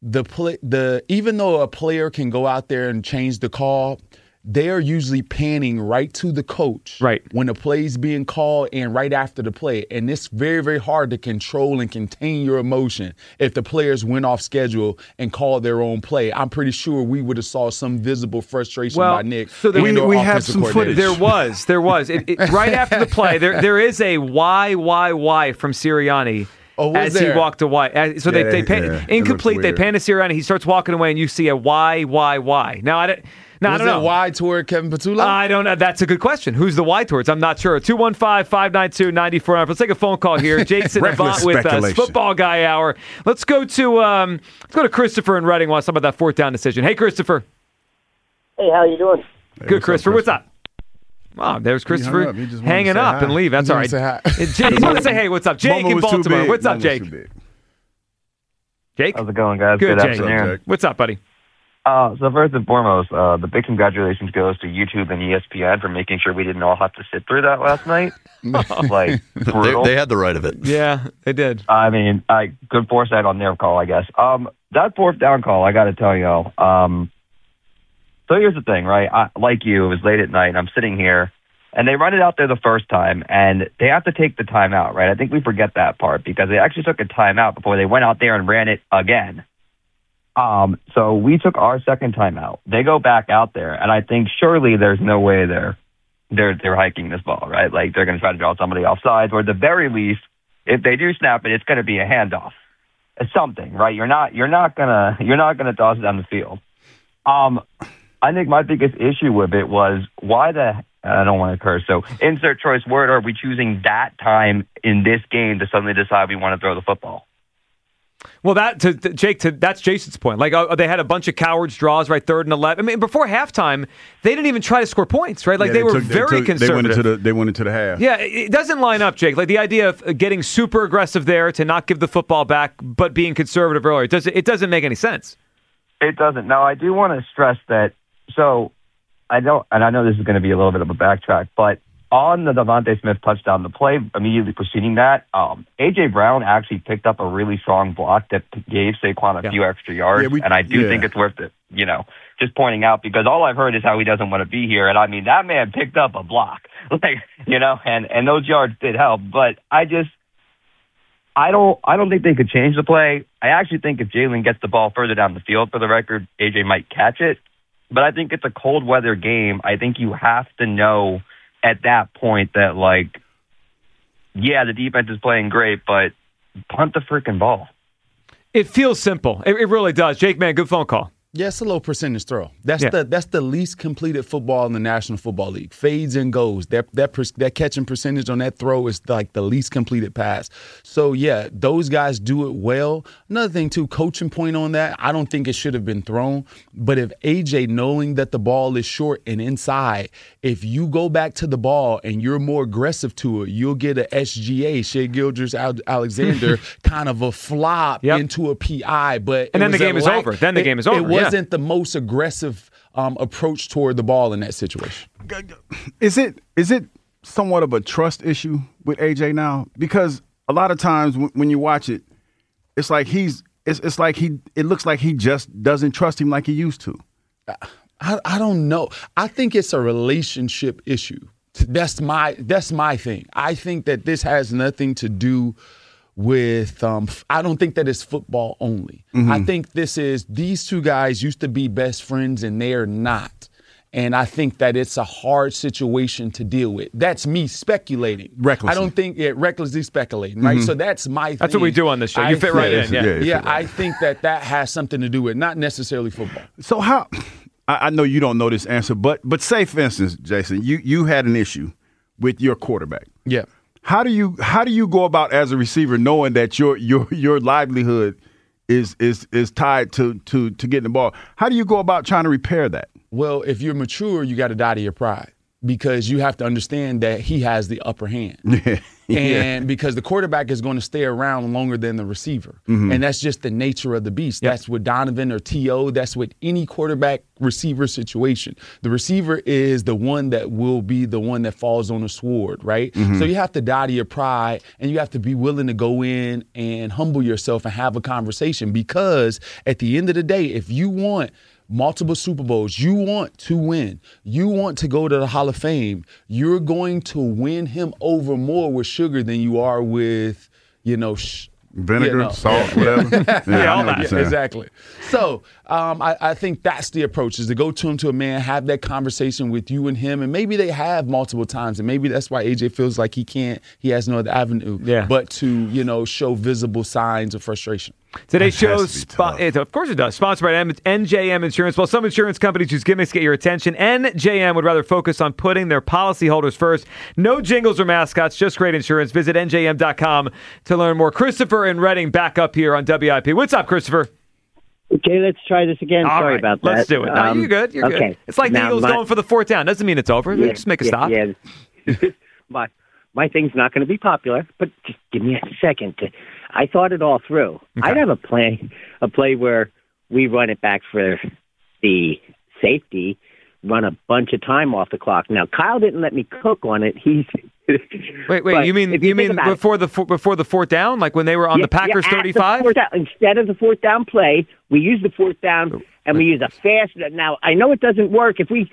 even though a player can go out there and change the call, they are usually panning right to the coach when the play's being called and right after the play. And it's very, very hard to control and contain your emotion if the players went off schedule and called their own play. I'm pretty sure we would have saw some visible frustration by Nick. So we have some footage. There was. Right after the play, there is a why from Sirianni. As he walked away. So they pan incomplete. They pan to Sirianni. He starts walking away, and you see a why. Now, I don't know. Why toward Kevin Petula? I don't know. That's a good question. Who's the why towards? I'm not sure. 215-592-9400. Let's take a phone call here. Jason Avant with us, Football Guy Hour. Let's go to Christopher in Reading. Want to talk about that 4th down decision? Hey, Christopher. Hey, how you doing? Good, Christopher. What's up? Wow, there's Christopher hanging up and leave. That's all right. He wanted to say, hey, what's up? Jake in Baltimore. What's up, Jake? Jake? How's it going, guys? Good afternoon. What's up, buddy? So first and foremost, the big congratulations goes to YouTube and ESPN for making sure we didn't all have to sit through that last night. Like, brutal. They had the right of it. Yeah, they did. I mean, good foresight on their call, I guess. That 4th down call, I got to tell you. So here's the thing, right? Like you, it was late at night, and I'm sitting here, and they run it out there the first time, and they have to take the timeout, right? I think we forget that part because they actually took a timeout before they went out there and ran it again. So we took our second timeout. They go back out there, and I think surely there's no way they're hiking this ball, right? Like, they're going to try to draw somebody off sides, or at the very least, if they do snap it, it's going to be a handoff. It's something, right? You're not gonna toss it down the field. I think my biggest issue with it was I don't want to curse, so insert choice word, are we choosing that time in this game to suddenly decide we want to throw the football? Well, that's Jason's point. Like, they had a bunch of cowards draws, right? 3rd and 11. I mean, before halftime, they didn't even try to score points, right? Like, they were very conservative. They went into the half. Yeah, it doesn't line up, Jake. Like, the idea of getting super aggressive there to not give the football back, but being conservative earlier, it doesn't make any sense. It doesn't. Now, I do want to stress that. So, I know this is going to be a little bit of a backtrack, but on the Devontae Smith touchdown, the play immediately preceding that, A.J. Brown actually picked up a really strong block that gave Saquon a few extra yards, and I do think it's worth it, just pointing out, because all I've heard is how he doesn't want to be here, and I mean, that man picked up a block, and those yards did help, but I don't think they could change the play. I actually think if Jalen gets the ball further down the field, for the record, A.J. might catch it, but I think it's a cold weather game. I think you have to know at that point that, like, yeah, the defense is playing great, but punt the freaking ball. It feels simple. It really does. Jake, man, good phone call. Yeah, it's a low percentage throw. That's the least completed football in the National Football League. Fades and goes. That catching percentage on that throw is like the least completed pass. So, yeah, those guys do it well. Another thing, too, coaching point on that, I don't think it should have been thrown. But if A.J., knowing that the ball is short and inside, if you go back to the ball and you're more aggressive to it, you'll get a SGA, Shai Gilgeous-Alexander, kind of a flop into a PI. And then the game is over. It wasn't the most aggressive approach toward the ball in that situation. Is it somewhat of a trust issue with AJ now? Because a lot of times when you watch it, it's like it looks like he just doesn't trust him like he used to. I don't know. I think it's a relationship issue That's my thing. I think that this has nothing to do with I don't think that it's football only. Mm-hmm. I think these two guys used to be best friends and they're not. And I think that it's a hard situation to deal with. That's me speculating. Recklessly. I don't think recklessly speculating, right? Mhm. So that's my thing. That's what we do on this show. You fit right in. Yeah, I think that has something to do with not necessarily football. So how? I know you don't know this answer, but say for instance, Jason, you had an issue with your quarterback. Yeah. How do you go about as a receiver knowing that your livelihood is tied to getting the ball? How do you go about trying to repair that? Well, if you're mature, you got to die to your pride because you have to understand that he has the upper hand. And because the quarterback is going to stay around longer than the receiver. Mhm. And that's just the nature of the beast. That's with Donovan or T.O. That's with any quarterback receiver situation. The receiver is the one that will be the one that falls on the sword, right? Mhm. So you have to die to your pride and you have to be willing to go in and humble yourself and have a conversation because at the end of the day, if you want multiple Super Bowls, you want to win, you want to go to the Hall of Fame, you're going to win him over more with sugar than you are with, Vinegar, salt, whatever. All that. Exactly. So I think that's the approach, is to go to him, to a man, have that conversation with you and him, and maybe they have multiple times, and maybe that's why AJ feels like he has no other avenue but to, show visible signs of frustration. Today's show, of course it does, sponsored by NJM Insurance. While some insurance companies use gimmicks to get your attention, NJM would rather focus on putting their policyholders first. No jingles or mascots, just great insurance. Visit NJM.com to learn more. Christopher in Reading back up here on WIP. What's up, Christopher? Okay, let's try this again. All Sorry right, about that. let's do it. No, you're good. You're okay. good. It's like the Eagles going for the fourth down. Doesn't mean it's over. Just make a stop. Yeah. My thing's not going to be popular, but just give me a second. I thought it all through. Okay. I'd have a play where we run it back for the safety, run a bunch of time off the clock. Now, Kyle didn't let me cook on it. Wait. You mean before the fourth down, like when they were on the Packers 35? Instead of the fourth down play, we use the fourth down and we use a fast. Now I know it doesn't work if we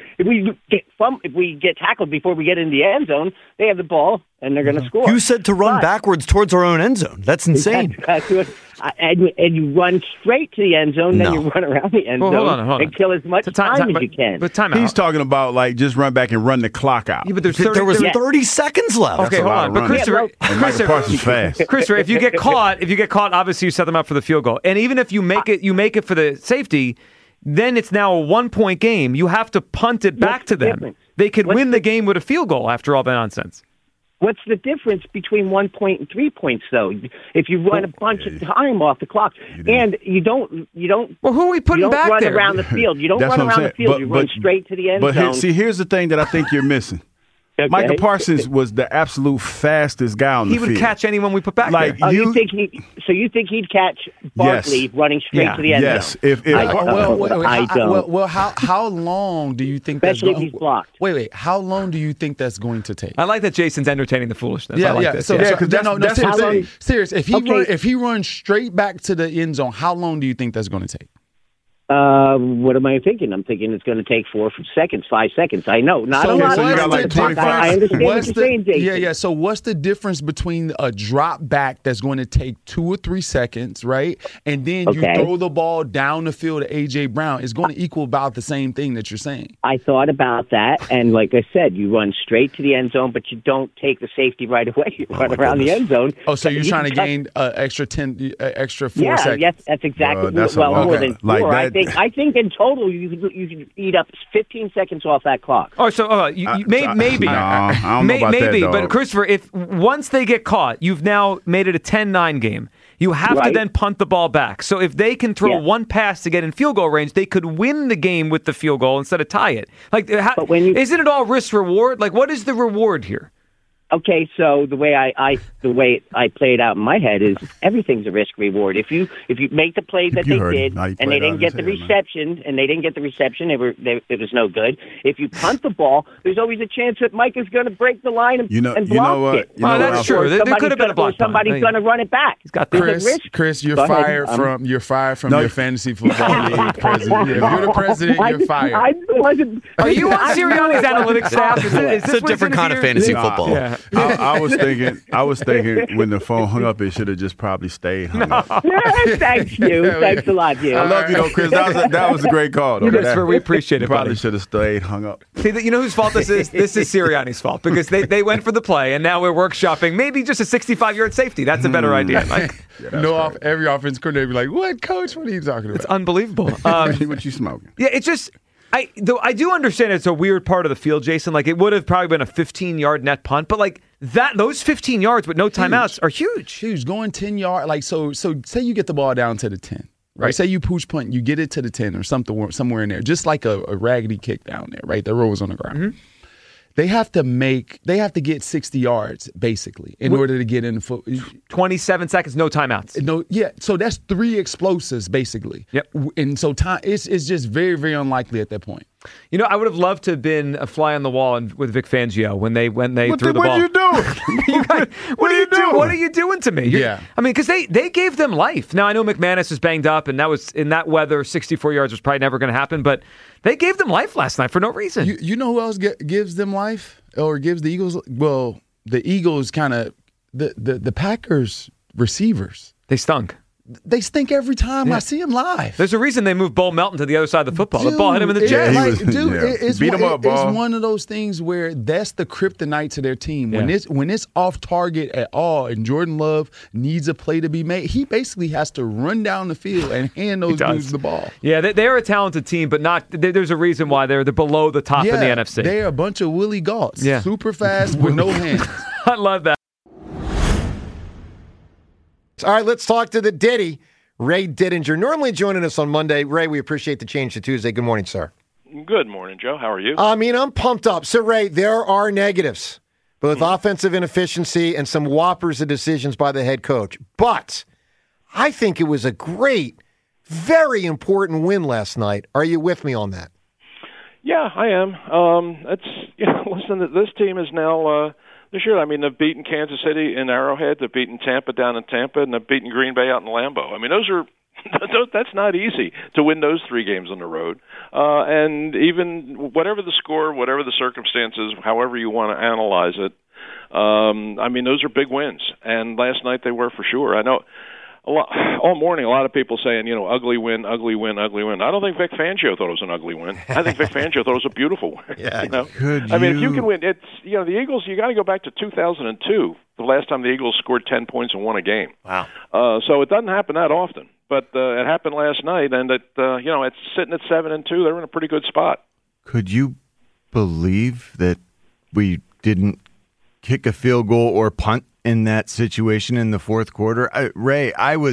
get tackled before we get in the end zone. They have the ball and they're going to score. You said to run backwards towards our own end zone. That's insane. And you run straight to the end zone, then you run around the end zone hold on. and kill as much time as you can. But time out. He's talking about like just run back and run the clock out. Yeah, but there was 30 seconds left. Okay, hold on. But Christopher, Christopher, if you get caught, obviously you set them up for the field goal. And even if you make it for the safety, then it's now a 1-point game. You have to punt it back to them. Difference? They could win the game with a field goal after all that nonsense. What's the difference between 1 point and 3 points, though? If you run a bunch of time off the clock, and you don't. Well, who are we putting back run there? around the field. You don't That's run what I'm around the saying. field. You run straight to the end zone. But here's the thing that I think you're missing. Okay. Micah Parsons was the absolute fastest guy on the field. He would catch anyone we put back like there. You think he'd catch Barkley running straight to the end zone? Yes. How long do you think Especially if he's blocked. Wait. How long do you think that's going to take? I like that Jason's entertaining the foolishness. Yeah, I like this. So, because that's serious. If he runs straight back to the end zone, how long do you think that's going to take? What am I thinking? I'm thinking it's going to take 5 seconds. I know. Not a lot. So you got like 25. I understand what you're saying, Jason. Yeah. So what's the difference between a drop back that's going to take 2 or 3 seconds, right? And then you throw the ball down the field to A.J. Brown? It's going to equal about the same thing that you're saying. I thought about that, and like I said, you run straight to the end zone, but you don't take the safety right away. You run around the end zone. Oh, so you're trying to gain extra 4 seconds? Yes, that's exactly. More than 4. I think in total you could eat up 15 seconds off that clock. Oh, so maybe. I don't know about maybe, that, but Christopher, if once they get caught, you've now made it a 10-9 game. You have to then punt the ball back. So if they can throw one pass to get in field goal range, they could win the game with the field goal instead of tie it. Like, isn't it all risk reward? Like, what is the reward here? Okay, so the way I play it out in my head is everything's a risk reward. If you make the play that they did and they didn't get the reception, it was no good. If you punt the ball, there's always a chance that Mike is going to break the line and block it. That's true. There could have been a block. Somebody's going to run it back. He's got Chris, you're fired from your fantasy football league president. If you're the president, you're fired. Are you on Sirianni's analytics staff? It's a different kind of fantasy football. Yeah. I was thinking when the phone hung up, it should have just probably stayed hung up. Thanks a lot, you. I love you, though, Chris. That was a great call. Though. We appreciate it. Probably should have stayed hung up. See, you know whose fault this is? This is Sirianni's fault because they went for the play and now we're workshopping maybe just a 65-yard safety. That's a better idea, Mike. Every offense coordinator be like, "What, coach? What are you talking about?" It's unbelievable. What you smoking? Yeah, it's just. I do understand it's a weird part of the field, Jason. Like, it would have probably been a 15-yard net punt, but like those 15 yards with no timeouts are huge. Huge. Going 10 yards, like so say you get the ball down to the 10. Right. Say you push punt, you get it to the 10 or something somewhere in there, just like a raggedy kick down there, right? The rolls on the ground. Mm-hmm. They have to get 60 yards basically in order to get in the foot. 27 seconds, no timeouts. So that's 3 explosives basically. Yep. And so time it's just very, very unlikely at that point. You know, I would have loved to have been a fly on the wall with Vic Fangio when they threw the ball. What are you doing? What are you doing? What are you doing to me? Yeah. I mean, because they gave them life. Now, I know McManus is banged up, and that was in that weather, 64 yards was probably never going to happen, but they gave them life last night for no reason. You know who else gives them life or gives the Eagles? Well, the Eagles kind of the Packers receivers. They stunk. They stink every time I see them live. There's a reason they moved Bo Melton to the other side of the football. The ball hit him in the chest. It's beat him up, It's one of those things where that's the kryptonite to their team. When it's off target at all, and Jordan Love needs a play to be made, he basically has to run down the field and hand those dudes the ball. Yeah, they're a talented team, but not. There's a reason why they're below the top in the NFC. They're a bunch of Willie Gaults, super fast with no hands. I love that. All right, let's talk to the Diddy, Ray Didinger. Normally joining us on Monday. Ray, we appreciate the change to Tuesday. Good morning, sir. Good morning, Joe. How are you? I'm pumped up. So, Ray, there are negatives, both offensive inefficiency and some whoppers of decisions by the head coach. But I think it was a great, very important win last night. Are you with me on that? Yeah, I am. Listen, this team is now this year. I mean, they've beaten Kansas City in Arrowhead, they've beaten Tampa down in Tampa, and they've beaten Green Bay out in Lambeau. I mean, that's not easy to win those 3 games on the road. And even whatever the score, whatever the circumstances, however you want to analyze it, I mean, those are big wins. And last night they were for sure. I know. All morning, a lot of people saying, ugly win, ugly win, ugly win. I don't think Vic Fangio thought it was an ugly win. I think Vic Fangio thought it was a beautiful win. Yeah, I mean, if you can win, it's the Eagles. You got to go back to 2002, the last time the Eagles scored 10 points and won a game. Wow. So it doesn't happen that often, but it happened last night, and it's sitting at 7-2. They're in a pretty good spot. Could you believe that we didn't kick a field goal or punt in that situation in the fourth quarter? Ray,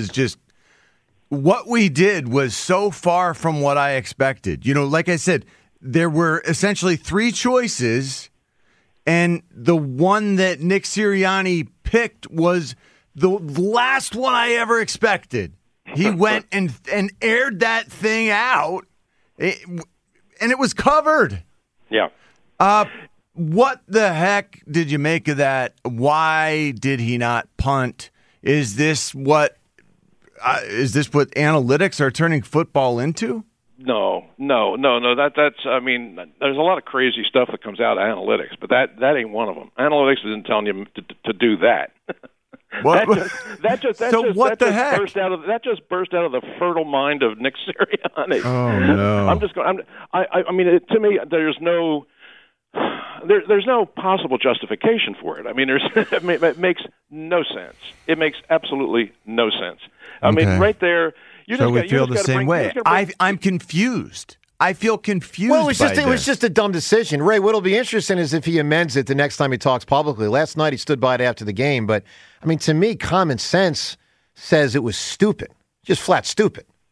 what we did was so far from what I expected. Like I said, there were essentially 3 choices, and the one that Nick Sirianni picked was the last one I ever expected. He went and aired that thing out, and it was covered. Yeah. What the heck did you make of that? Why did he not punt? Is this what analytics are turning football into? No. That's. I mean, there's a lot of crazy stuff that comes out of analytics, but that ain't one of them. Analytics isn't telling you to do that. What? That just burst out of the fertile mind of Nick Sirianni. Oh no! I mean, to me, there's no possible justification for it. I mean, it makes no sense. It makes absolutely no sense. I mean, right there, you feel the same way. I'm confused. I feel confused. Well, it was just a dumb decision. Ray, what'll be interesting is if he amends it the next time he talks publicly. Last night he stood by it after the game, but I mean, to me, common sense says it was stupid, just flat stupid.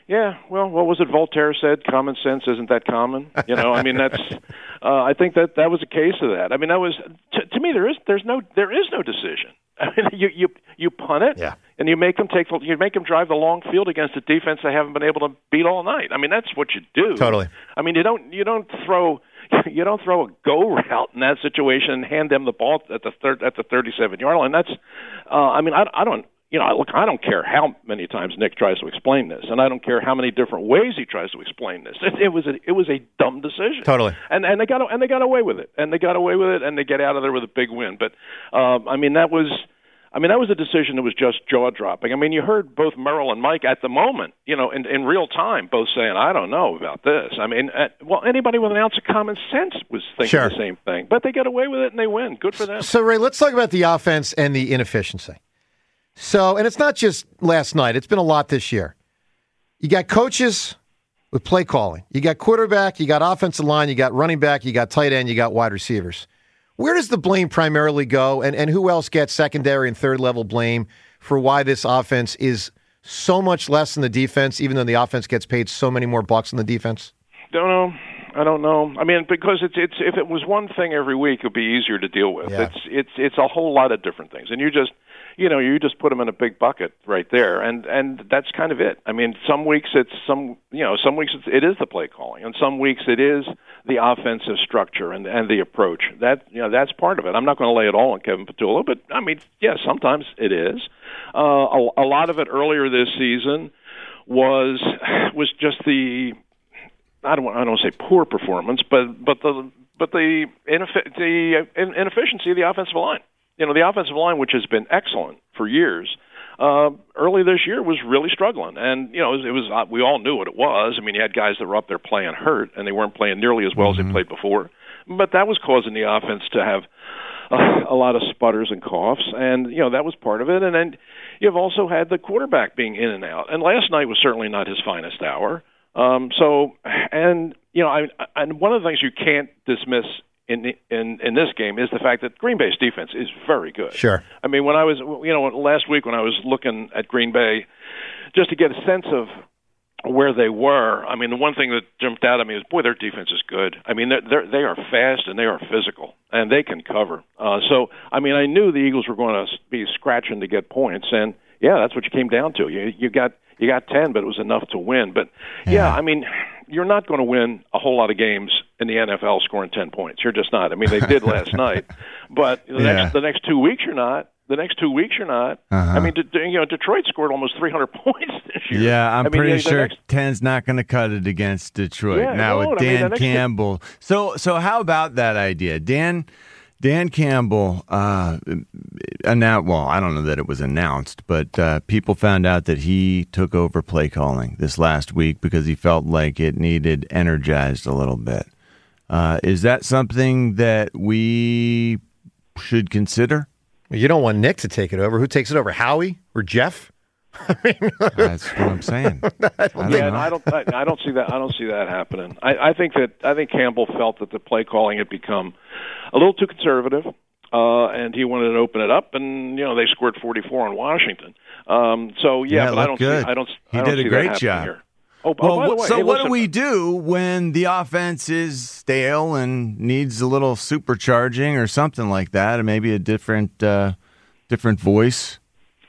Yeah, well, what was it Voltaire said? Common sense isn't that common. You know, I mean, that's. I think that was a case of that. I mean, that was to me. There is no decision. I mean, you punt it, and you make them drive the long field against a defense they haven't been able to beat all night. I mean, that's what you do. Totally. I mean, you don't throw a go route in that situation and hand them the ball at the 37-yard line. That's. I mean, I don't. You know, look, I don't care how many times Nick tries to explain this, and I don't care how many different ways he tries to explain this. It was a dumb decision. Totally. And they got away with it, and they get out of there with a big win. But I mean, that was a decision that was just jaw dropping. I mean, you heard both Merrill and Mike at the moment, you know, in real time, both saying, "I don't know about this." I mean, anybody with an ounce of common sense was thinking the same thing, but they get away with it and they win. Good for them. So, Ray, let's talk about the offense and the inefficiency. So, and it's not just last night. It's been a lot this year. You got coaches with play calling. You got quarterback. You got offensive line. You got running back. You got tight end. You got wide receivers. Where does the blame primarily go, and who else gets secondary and third-level blame for why this offense is so much less than the defense, even though the offense gets paid so many more bucks than the defense? Don't know. I don't know. I mean, because it's if it was one thing every week, it would be easier to deal with. Yeah. It's a whole lot of different things, and you just put them in a big bucket right there, and that's kind of it. I mean, some weeks it is the play calling, and some weeks it is the offensive structure and the approach. That's part of it. I'm not going to lay it all on Kevin Petullo, but I mean, yeah, sometimes it is. A lot of it earlier this season was just the I don't want to say poor performance, but the inefficiency of the offensive line. You know, the offensive line, which has been excellent for years, early this year was really struggling. And, you know, it was we all knew what it was. I mean, you had guys that were up there playing hurt, and they weren't playing nearly as well as they played before. But that was causing the offense to have a lot of sputters and coughs, and, you know, that was part of it. And then you've also had the quarterback being in and out. And last night was certainly not his finest hour. And one of the things you can't dismiss in this game is the fact that Green Bay's defense is very good. Sure. I mean, when I was, last week when I was looking at Green Bay, just to get a sense of where they were, I mean, the one thing that jumped out at me was, boy, their defense is good. I mean, they are fast and they are physical and they can cover. So, I mean, I knew the Eagles were going to be scratching to get points, and yeah, that's what you came down to. You got 10, but it was enough to win. But yeah, I mean, you're not going to win a whole lot of games in the NFL scoring 10 points. You're just not. I mean, they did last night, but the next 2 weeks you're not. The next 2 weeks you're not. I mean, Detroit scored almost 300 points this year. Yeah, I'm pretty sure 10's not going to cut it against Detroit. Yeah, now with Dan Campbell. So how about that idea? Dan Campbell announced, well, I don't know that it was announced, but people found out that he took over play calling this last week because he felt like it needed energized a little bit. Is that something that we should consider? Well, you don't want Nick to take it over. Who takes it over, Howie or Jeff? I mean, that's what I'm saying. I don't see that. I don't see that happening. I think Campbell felt that the play calling had become a little too conservative, and he wanted to open it up. And they scored 44 on Washington. But I don't see. He did a great job. Here. By the way, so what do we do when the offense is stale and needs a little supercharging or something like that, and maybe a different voice?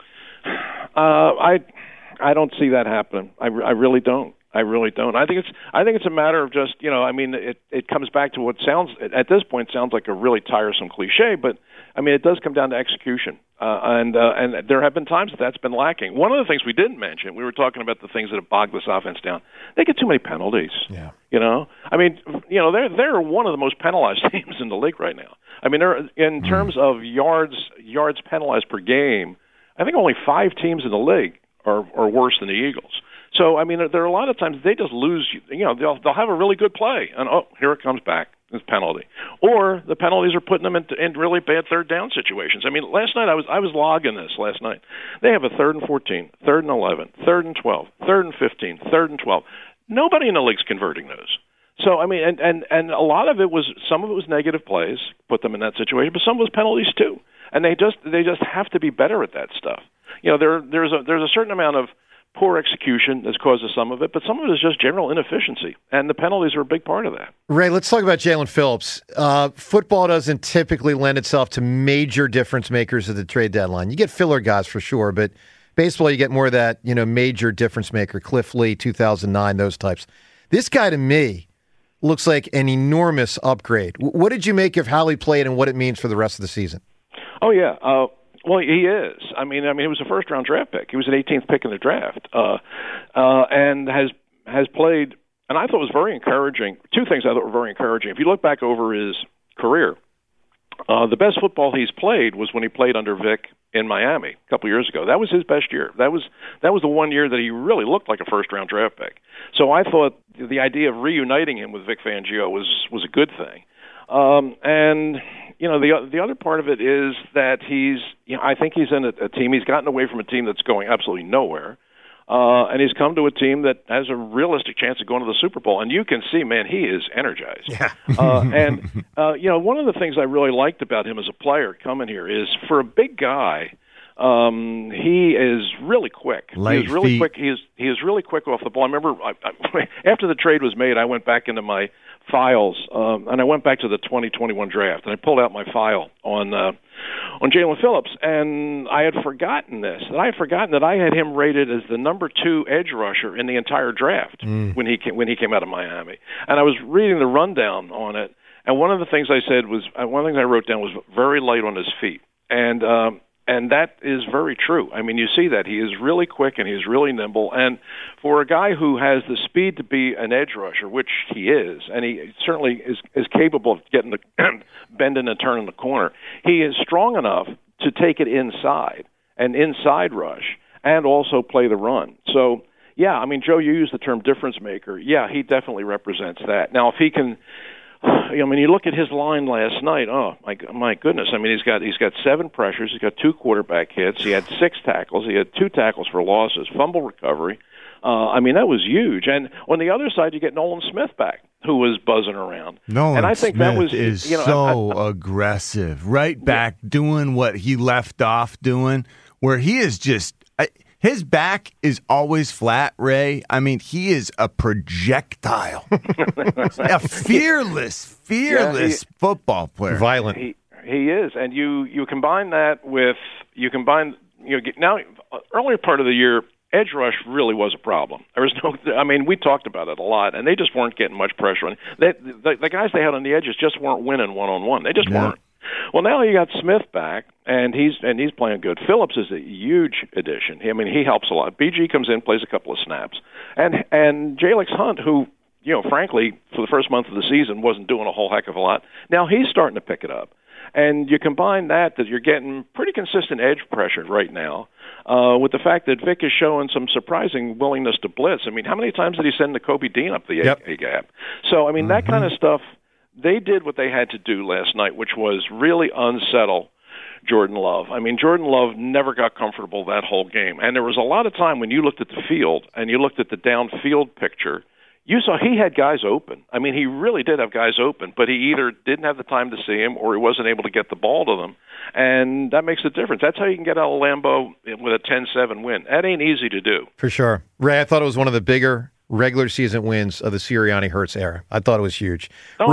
I don't see that happening. I really don't. I think it's a matter of just it comes back to what sounds at this point sounds like a really tiresome cliche, but I mean it does come down to execution, and there have been times that's been lacking. One of the things we didn't mention, we were talking about the things that have bogged this offense down. They get too many penalties. Yeah. I mean, they're one of the most penalized teams in the league right now. I mean, they're in terms of yards penalized per game. I think only 5 teams in the league are worse than the Eagles. So, I mean, there are a lot of times they just lose. They'll have a really good play, and here it comes back. It's penalty, or the penalties are putting them in really bad third down situations. I mean, last night I was logging this last night. They have a 3rd and 14, 3rd and 11, 3rd and 12, 3rd and 15, 3rd and 12. Nobody in the league's converting those. So I mean, and a lot of it was negative plays, put them in that situation, but some was penalties too. And they just have to be better at that stuff. There's a certain amount of poor execution has caused us some of it, but some of it is just general inefficiency, and the penalties are a big part of that. Ray, let's talk about Jalen Phillips. Football doesn't typically lend itself to major difference makers at the trade deadline. You get filler guys for sure, but baseball, you get more of that, major difference maker. Cliff Lee, 2009, those types. This guy, to me, looks like an enormous upgrade. What did you make of how he played and what it means for the rest of the season? Oh, yeah. Well, he is. I mean, he was a first-round draft pick. He was an 18th pick in the draft, and has played. And I thought it was very encouraging. Two things I thought were very encouraging. If you look back over his career, the best football he's played was when he played under Vic in Miami a couple years ago. That was his best year. That was the one year that he really looked like a first-round draft pick. So I thought the idea of reuniting him with Vic Fangio was a good thing. And the other part of it is that I think he's in a team. He's gotten away from a team that's going absolutely nowhere, and he's come to a team that has a realistic chance of going to the Super Bowl. And you can see, man, he is energized. Yeah. One of the things I really liked about him as a player coming here is for a big guy. He is really quick. Light he is really feet. quick. He is really quick off the ball. I remember after the trade was made, I went back into my files and I went back to the 2021 draft and I pulled out my file on Jalen Phillips, and I had forgotten this. I had forgotten that I had him rated as the number 2 edge rusher in the entire draft when he came out of Miami. And I was reading the rundown on it, and one of the things I said was one of the things I wrote down was very light on his feet, and that is very true. I mean, you see that. He is really quick and he's really nimble. And for a guy who has the speed to be an edge rusher, which he is, and he certainly is capable of getting the bending and turning the corner, he is strong enough to take it inside, an inside rush, and also play the run. So, yeah, I mean, Joe, you used the term difference maker. Yeah, he definitely represents that. Now, if he can... I mean, you look at his line last night. Oh my goodness! I mean, he's got 7 pressures. He's got 2 quarterback hits. He had 6 tackles. He had 2 tackles for losses. Fumble recovery. I mean, that was huge. And on the other side, you get Nolan Smith back, who was buzzing around. Nolan and I think Smith that was is so aggressive, right back doing what he left off doing, where he is just. His back is always flat, Ray. I mean, he is a projectile. A fearless football player. Violent. He is, and you combine that with now earlier part of the year, edge rush really was a problem. There was we talked about it a lot, and they just weren't getting much pressure on. The guys they had on the edges just weren't winning one-on-one. They just weren't. Well, now you got Smith back, and he's playing good. Phillips is a huge addition. I mean, he helps a lot. BG comes in, plays a couple of snaps, and Jalix Hunt, who frankly, for the first month of the season, wasn't doing a whole heck of a lot. Now he's starting to pick it up, and you combine that you're getting pretty consistent edge pressure right now. With the fact that Vic is showing some surprising willingness to blitz. I mean, how many times did he send Nakobe Dean up the A gap? So, I mean, that kind of stuff. They did what they had to do last night, which was really unsettle Jordan Love. I mean, Jordan Love never got comfortable that whole game. And there was a lot of time when you looked at the field and you looked at the downfield picture, you saw he had guys open. I mean, he really did have guys open, but he either didn't have the time to see him or he wasn't able to get the ball to them. And that makes a difference. That's how you can get out of Lambeau with a 10-7 win. That ain't easy to do. For sure. Ray, I thought it was one of the bigger regular season wins of the Sirianni-Hurts era. I thought it was huge.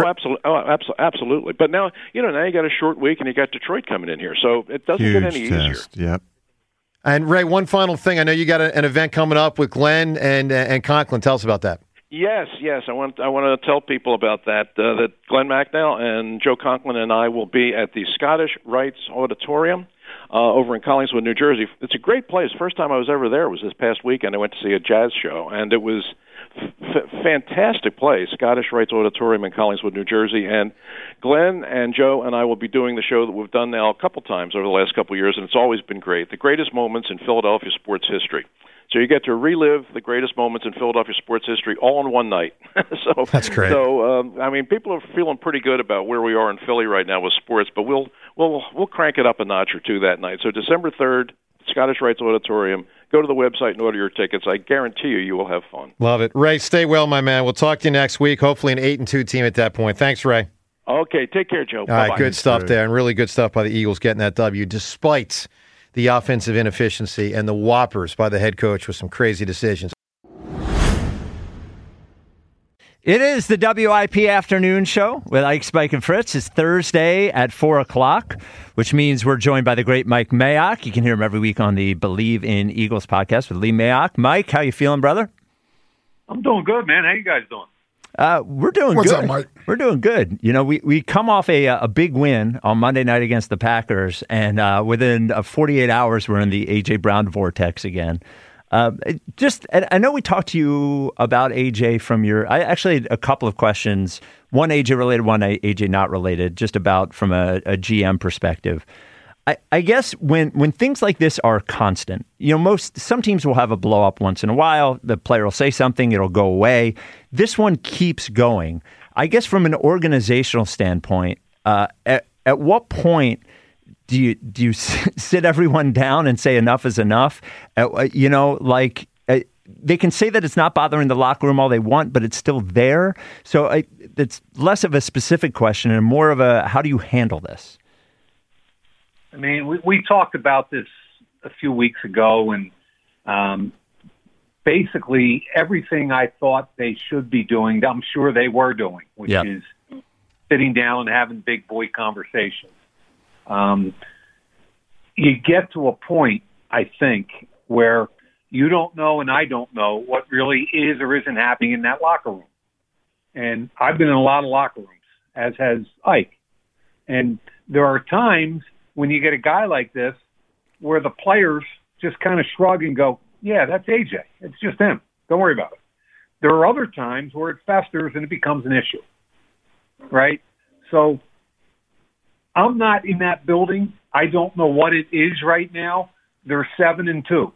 Absolutely. But now you got a short week and you got Detroit coming in here, so it doesn't get any easier. Yep. And Ray, one final thing. I know you got an event coming up with Glenn and Conklin. Tell us about that. Yes. I want to tell people about that. That Glenn Macnow and Joe Conklin and I will be at the Scottish Rites Auditorium over in Collingswood, New Jersey. It's a great place. First time I was ever there was this past weekend. I went to see a jazz show, and it was fantastic place, Scottish Rites Auditorium in Collingswood, New Jersey. And Glenn and Joe and I will be doing the show that we've done now a couple times over the last couple of years, and it's always been great. The greatest moments in Philadelphia sports history. So you get to relive the greatest moments in Philadelphia sports history all in one night. So that's great. So people are feeling pretty good about where we are in Philly right now with sports, but we'll crank it up a notch or two that night. So December 3rd, Scottish Rites Auditorium. Go to the website and order your tickets. I guarantee you will have fun. Love it. Ray, stay well, my man. We'll talk to you next week. Hopefully an 8-2 team at that point. Thanks, Ray. Okay, take care, Joe. All right, good stuff there, and really good stuff by the Eagles getting that W, despite the offensive inefficiency and the whoppers by the head coach with some crazy decisions. It is the WIP Afternoon Show with Ike, Spike, and Fritz. It's Thursday at 4 o'clock, which means we're joined by the great Mike Mayock. You can hear him every week on the Believe in Eagles podcast with Lee Mayock. Mike, how you feeling, brother? I'm doing good, man. How you guys doing? We're doing What's good. up, Mike? We're doing good. You know, we come off a big win on Monday night against the Packers, and within 48 hours, we're in the A.J. Brown vortex again. I know we talked to you about AJ from I actually had a couple of questions, one AJ related, one AJ not related, just about from a GM perspective. I guess when things like this are constant, you know, some teams will have a blow up once in a while. The player will say something, it'll go away. This one keeps going. I guess from an organizational standpoint, at what point do you sit everyone down and say enough is enough? You know, like they can say that it's not bothering the locker room all they want, but it's still there. So it's less of a specific question and more of a how do you handle this? I mean, we talked about this a few weeks ago, and basically everything I thought they should be doing, I'm sure they were doing, which is sitting down and having big boy conversations. You get to a point, I think, where you don't know and I don't know what really is or isn't happening in that locker room. And I've been in a lot of locker rooms, as has Ike. And there are times when you get a guy like this where the players just kind of shrug and go, yeah, that's AJ. It's just him. Don't worry about it. There are other times where it festers and it becomes an issue, right? So I'm not in that building. I don't know what it is right now. They're 7-2.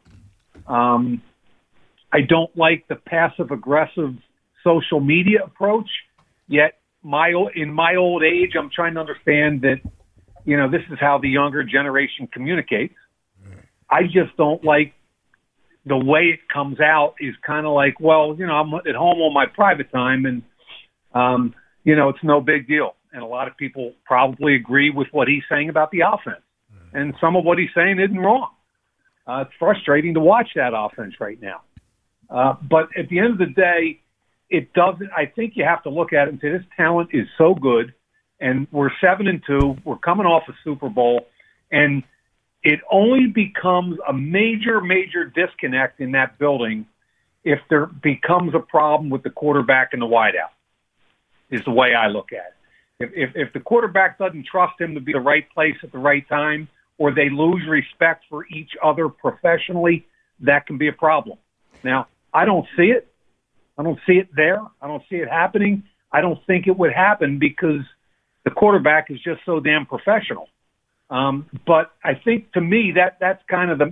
I don't like the passive-aggressive social media approach, yet in my old age, I'm trying to understand that, you know, this is how the younger generation communicates. I just don't like the way it comes out is kind of like, well, you know, I'm at home on my private time and, you know, it's no big deal. And a lot of people probably agree with what he's saying about the offense. And some of what he's saying isn't wrong. It's frustrating to watch that offense right now. But at the end of the day, it doesn't. I think you have to look at it and say this talent is so good, and we're 7-2. We're coming off a Super Bowl, and it only becomes a major, major disconnect in that building if there becomes a problem with the quarterback and the wideout. Is the way I look at it. If the quarterback doesn't trust him to be the right place at the right time, or they lose respect for each other professionally, that can be a problem. Now, I don't see it. I don't see it there. I don't see it happening. I don't think it would happen because the quarterback is just so damn professional. But I think, to me, that's kind of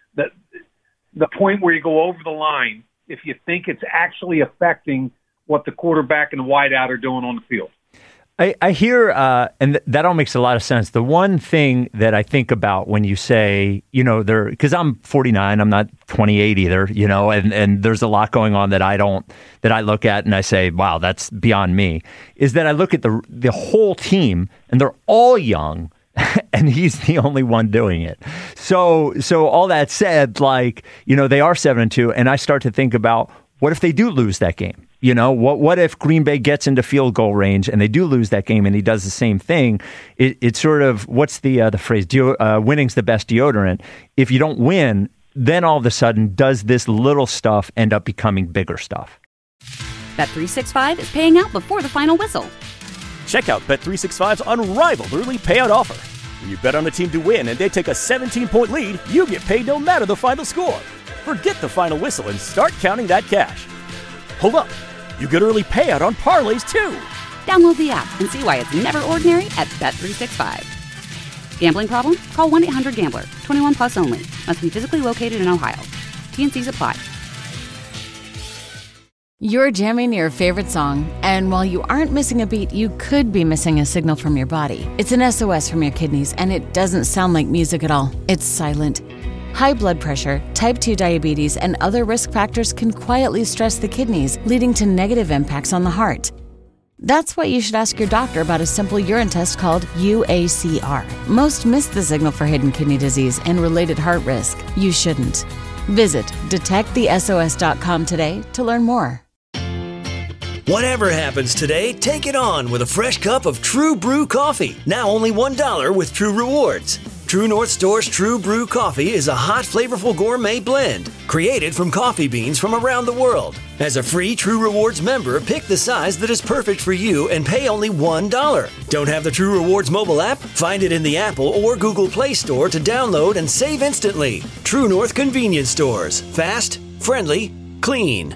the point where you go over the line if you think it's actually affecting what the quarterback and the wideout are doing on the field. I hear, and that all makes a lot of sense. The one thing that I think about when you say, you know, because I'm 49, I'm not 28 either, you know, and there's a lot going on that I look at and I say, wow, that's beyond me, is that I look at the whole team and they're all young and he's the only one doing it. So all that said, like, you know, they are 7-2, and I start to think about what if they do lose that game? You know, what if Green Bay gets into field goal range and they do lose that game and he does the same thing? It's sort of, what's the phrase? Winning's the best deodorant. If you don't win, then all of a sudden, does this little stuff end up becoming bigger stuff? Bet365 is paying out before the final whistle. Check out Bet365's unrivaled early payout offer. When you bet on a team to win and they take a 17-point lead, you get paid no matter the final score. Forget the final whistle and start counting that cash. Hold up. You get early payout on parlays, too. Download the app and see why it's never ordinary at Bet365. Gambling problem? Call 1-800-GAMBLER. 21 plus only. Must be physically located in Ohio. T&Cs apply. You're jamming your favorite song, and while you aren't missing a beat, you could be missing a signal from your body. It's an SOS from your kidneys, and it doesn't sound like music at all. It's silent. High blood pressure, type 2 diabetes, and other risk factors can quietly stress the kidneys, leading to negative impacts on the heart. That's why you should ask your doctor about a simple urine test called UACR. Most miss the signal for hidden kidney disease and related heart risk. You shouldn't. Visit detectthesos.com today to learn more. Whatever happens today, take it on with a fresh cup of True Brew coffee. Now only $1 with True Rewards. True North Store's True Brew coffee is a hot, flavorful gourmet blend created from coffee beans from around the world. As a free True Rewards member, pick the size that is perfect for you and pay only $1. Don't have the True Rewards mobile app? Find it in the Apple or Google Play Store to download and save instantly. True North Convenience Stores. Fast, friendly, clean.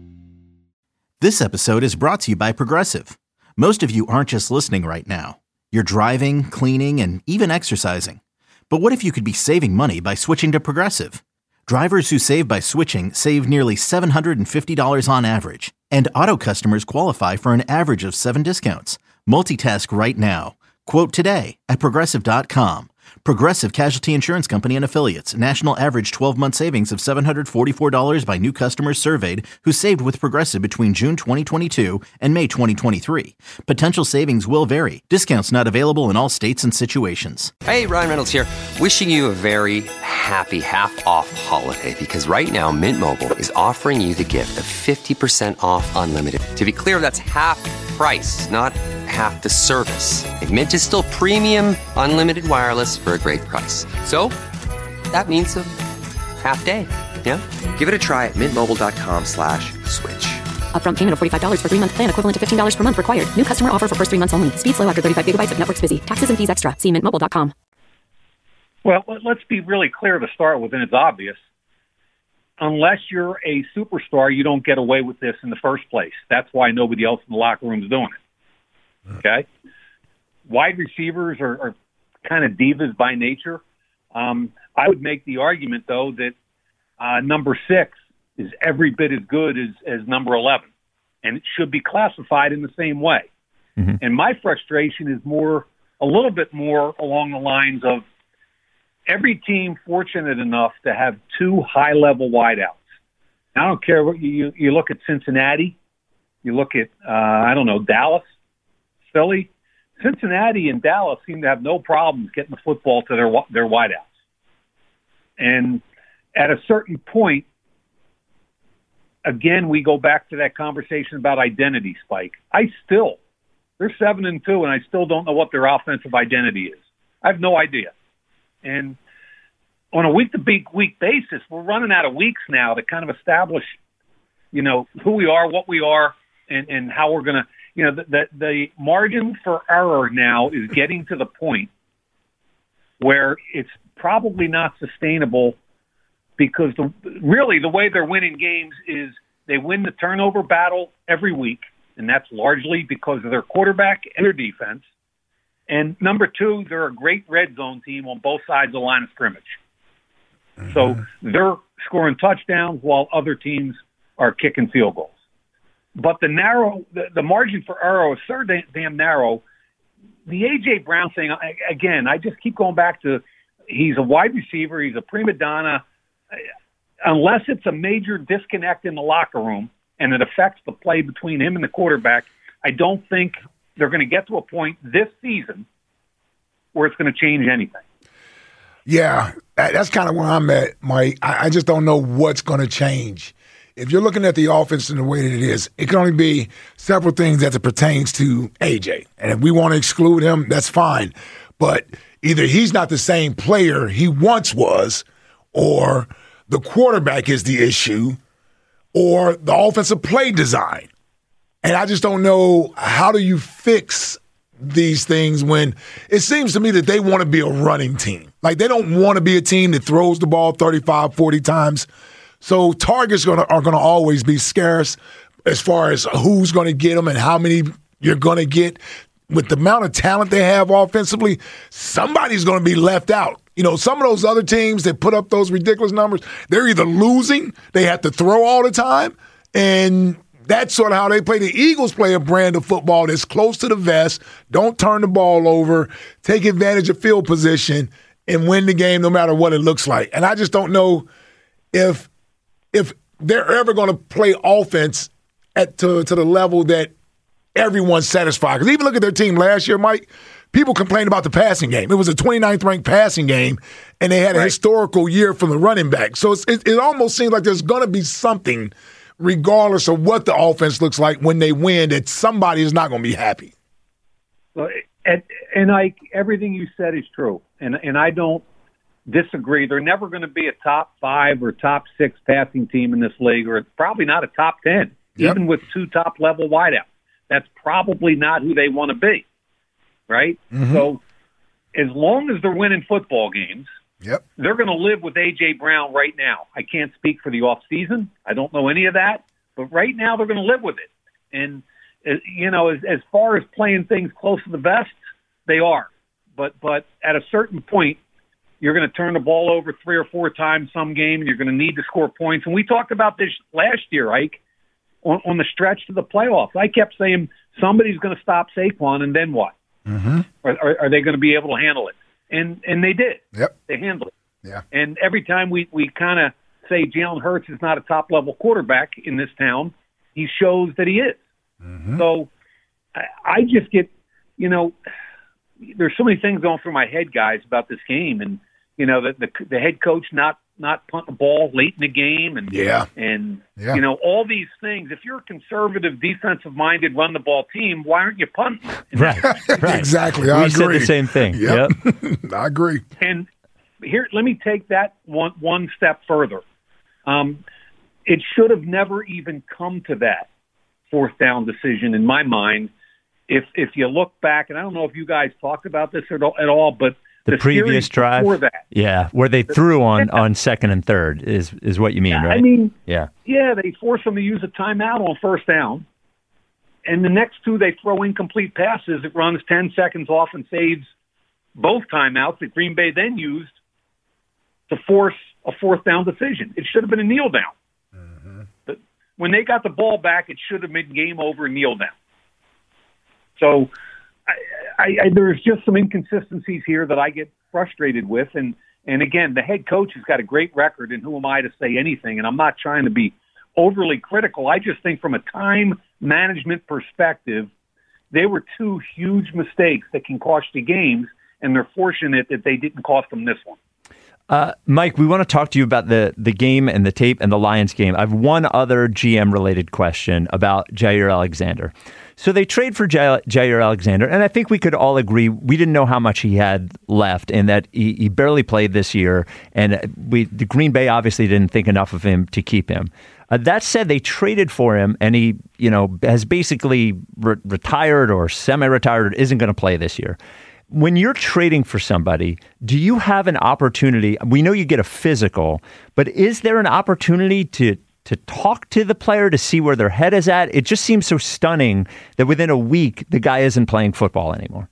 This episode is brought to you by Progressive. Most of you aren't just listening right now. You're driving, cleaning, and even exercising. But what if you could be saving money by switching to Progressive? Drivers who save by switching save nearly $750 on average. And auto customers qualify for an average of 7 discounts. Multitask right now. Quote today at Progressive.com. Progressive Casualty Insurance Company and Affiliates. National average 12-month savings of $744 by new customers surveyed who saved with Progressive between June 2022 and May 2023. Potential savings will vary. Discounts not available in all states and situations. Hey, Ryan Reynolds here. Wishing you a very happy half-off holiday because right now Mint Mobile is offering you the gift of 50% off unlimited. To be clear, that's half price, not half the service. And Mint is still premium unlimited wireless for a great price. So that means a half day. Yeah? Give it a try at mintmobile.com/switch. Upfront payment of $45 for 3-month plan equivalent to $15 per month required. New customer offer for first 3 months only. Speed slow after 35 gigabytes if network's busy. Taxes and fees extra. See mintmobile.com. Well, let's be really clear to start with, and it's obvious. Unless you're a superstar, you don't get away with this in the first place. That's why nobody else in the locker room is doing it. Okay? Wide receivers are kind of divas by nature. I would make the argument, though, that number 6 is every bit as good as number 11, and it should be classified in the same way. Mm-hmm. And my frustration is a little bit more along the lines of every team fortunate enough to have 2 high-level wideouts. I don't care what you look at Cincinnati, you look at, Dallas, Philly. Cincinnati and Dallas seem to have no problems getting the football to their wideouts. And at a certain point, again, we go back to that conversation about identity, Spike. They're 7-2, and I still don't know what their offensive identity is. I have no idea. And on a week-to-week basis, we're running out of weeks now to kind of establish, who we are, what we are, and how we're going to, the margin for error now is getting to the point where it's probably not sustainable because the way they're winning games is they win the turnover battle every week, and that's largely because of their quarterback and their defense. And number 2, they're a great red zone team on both sides of the line of scrimmage. Mm-hmm. So they're scoring touchdowns while other teams are kicking field goals. But the margin for error is so damn narrow. The A.J. Brown thing, again, I just keep going back to he's a wide receiver, he's a prima donna. Unless it's a major disconnect in the locker room and it affects the play between him and the quarterback, I don't think they're going to get to a point this season where it's going to change anything. Yeah, that's kind of where I'm at, Mike. I just don't know what's going to change. If you're looking at the offense in the way that it is, it can only be several things as it pertains to AJ. And if we want to exclude him, that's fine. But either he's not the same player he once was, or the quarterback is the issue, or the offensive play design. And I just don't know, how do you fix these things when it seems to me that they want to be a running team. Like, they don't want to be a team that throws the ball 35, 40 times. So targets are going to always be scarce as far as who's going to get them and how many you're going to get. With the amount of talent they have offensively, somebody's going to be left out. Some of those other teams that put up those ridiculous numbers, they're either losing, they have to throw all the time, and that's sort of how they play. The Eagles play a brand of football that's close to the vest, don't turn the ball over, take advantage of field position, and win the game no matter what it looks like. And I just don't know if they're ever going to play offense to the level that everyone's satisfied. Because even look at their team last year, Mike, people complained about the passing game. It was a 29th ranked passing game, and they had a historical year from the running back. So it almost seems like there's going to be something, regardless of what the offense looks like when they win, that somebody is not going to be happy. And everything you said is true, and I don't disagree. They're never going to be a top 5 or top 6 passing team in this league, or probably not a top 10, even with 2 top-level wideouts. That's probably not who they want to be, right? Mm-hmm. So as long as they're winning football games, they're going to live with A.J. Brown right now. I can't speak for the offseason. I don't know any of that. But right now they're going to live with it. And, as far as playing things close to the vest, they are. But at a certain point, you're going to turn the ball over 3 or 4 times some game, and you're going to need to score points. And we talked about this last year, Ike, on the stretch to the playoffs. I kept saying somebody's going to stop Saquon, and then what? Mm-hmm. Are they going to be able to handle it? And they did. Yep. They handled it. Yeah. And every time we kind of say Jalen Hurts is not a top-level quarterback in this town, he shows that he is. Mm-hmm. So I just get, there's so many things going through my head, guys, about this game. And, the head coach not punting the ball late in the game and all these things. If you're a conservative, defensive-minded, run-the-ball team, why aren't you punting? Right. Exactly. I agree. Said the same thing. Yep. I agree. And here, let me take that one step further. It should have never even come to that 4th down decision in my mind. If you look back, and I don't know if you guys talked about this at all, but the previous drive, where they threw on 2nd and 3rd is what you mean, right? I mean, yeah, they force them to use a timeout on 1st down, and the next 2 they throw incomplete passes. It runs 10 seconds off and saves both timeouts that Green Bay then used to force a 4th down decision. It should have been a kneel down. Mm-hmm. But when they got the ball back, it should have been game over, kneel down. So there's just some inconsistencies here that I get frustrated with. And again, the head coach has got a great record, and who am I to say anything? And I'm not trying to be overly critical. I just think from a time management perspective, they were 2 huge mistakes that can cost you games, and they're fortunate that they didn't cost them this one. Mike, we want to talk to you about the game and the tape and the Lions game. I have one other GM-related question about Jair Alexander. So they trade for Jair Alexander, and I think we could all agree we didn't know how much he had left and that he barely played this year, and the Green Bay obviously didn't think enough of him to keep him. That said, they traded for him, and he has basically retired or semi-retired, isn't going to play this year. When you're trading for somebody, do you have an opportunity? We know you get a physical, but is there an opportunity to talk to the player to see where their head is at? It just seems so stunning that within a week, the guy isn't playing football anymore.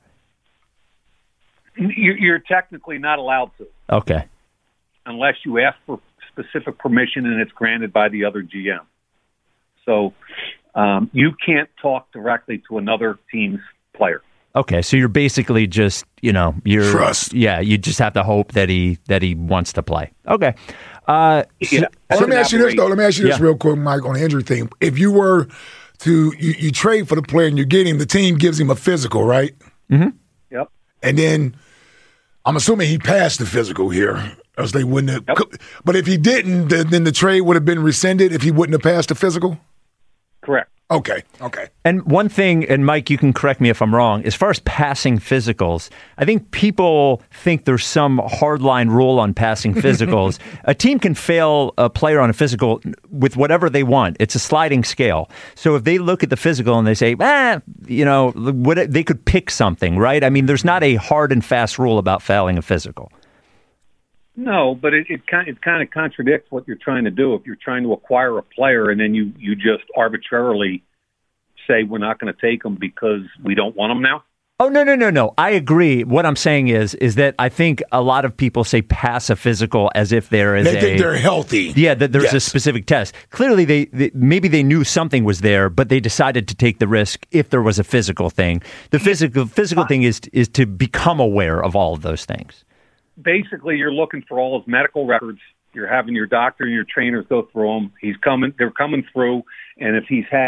You're technically not allowed to. Okay. Unless you ask for specific permission and it's granted by the other GM. So you can't talk directly to another team's player. Okay, so you're basically just, trust. Yeah, you just have to hope that he wants to play. Okay. So let me ask you this, though. Let me ask you this real quick, Mike, on the injury thing. If you were to, you trade for the player and you get him, the team gives him a physical, right? Mm-hmm. Yep. And then I'm assuming he passed the physical here, else they wouldn't have. Yep. But if he didn't, then the trade would have been rescinded if he wouldn't have passed the physical? Correct. Okay. And one thing, and Mike, you can correct me if I'm wrong, as far as passing physicals, I think people think there's some hardline rule on passing physicals. A team can fail a player on a physical with whatever they want. It's a sliding scale. So if they look at the physical and they say, they could pick something, right? I mean, there's not a hard and fast rule about failing a physical. No, but it kind of contradicts what you're trying to do. If you're trying to acquire a player and then you just arbitrarily say we're not going to take them because we don't want them now. Oh, no. I agree. What I'm saying is that I think a lot of people say pass a physical as if they think they're healthy. Yeah, that there's a specific test. Clearly, they maybe they knew something was there, but they decided to take the risk if there was a physical thing. The physical thing is to become aware of all of those things. Basically, you're looking for all his medical records. You're having your doctor and your trainers go through them. They're coming through, and if he's had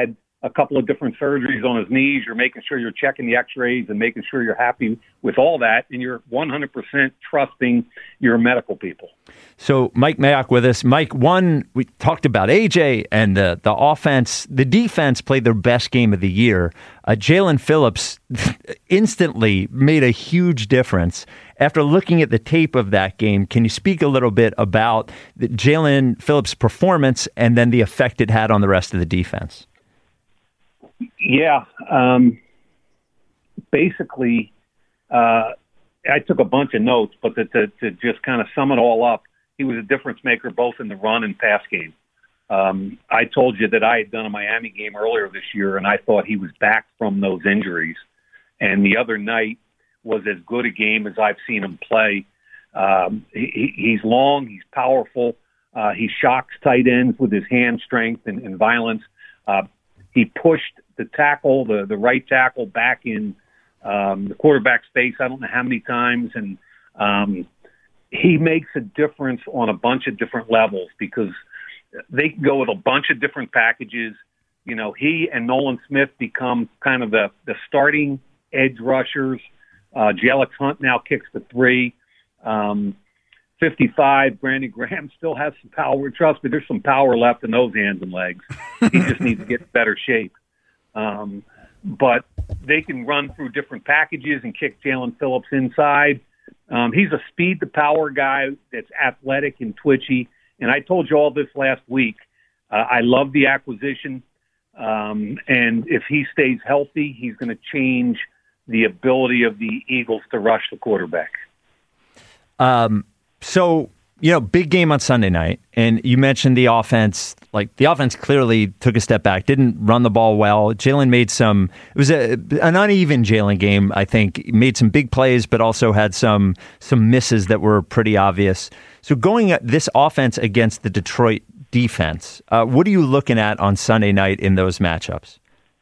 a couple of different surgeries on his knees. You're making sure you're checking the x-rays and making sure you're happy with all that, and you're 100% trusting your medical people. So Mike Mayock with us. Mike, we talked about AJ and the offense. The defense played their best game of the year. Jalen Phillips instantly made a huge difference. After looking at the tape of that game, can you speak a little bit about Jalen Phillips' performance and then the effect it had on the rest of the defense? Yeah. Basically, I took a bunch of notes, but to just kind of sum it all up, he was a difference maker both in the run and pass game. I told you that I had done a Miami game earlier this year, and I thought he was back from those injuries. And the other night was as good a game as I've seen him play. He's long, he's powerful, he shocks tight ends with his hand strength and violence. He pushed the tackle, the right tackle, back in the quarterback space I don't know how many times, and he makes a difference on a bunch of different levels because they can go with a bunch of different packages. You know, he and Nolan Smith become kind of the starting edge rushers. J.L.X. Hunt now kicks the 3. 55, Brandon Graham still has some power. Trust me, there's some power left in those hands and legs. He just needs to get in better shape. But they can run through different packages and kick Jalen Phillips inside. He's a speed-to-power guy that's athletic and twitchy. And I told you all this last week. I love the acquisition. And if he stays healthy, he's going to change the ability of the Eagles to rush the quarterback. So, big game on Sunday night, and you mentioned the offense. Like, the offense clearly took a step back, didn't run the ball well. Jalen made it was an uneven Jalen game, I think. He made some big plays, but also had some misses that were pretty obvious. So going at this offense against the Detroit defense, what are you looking at on Sunday night in those matchups?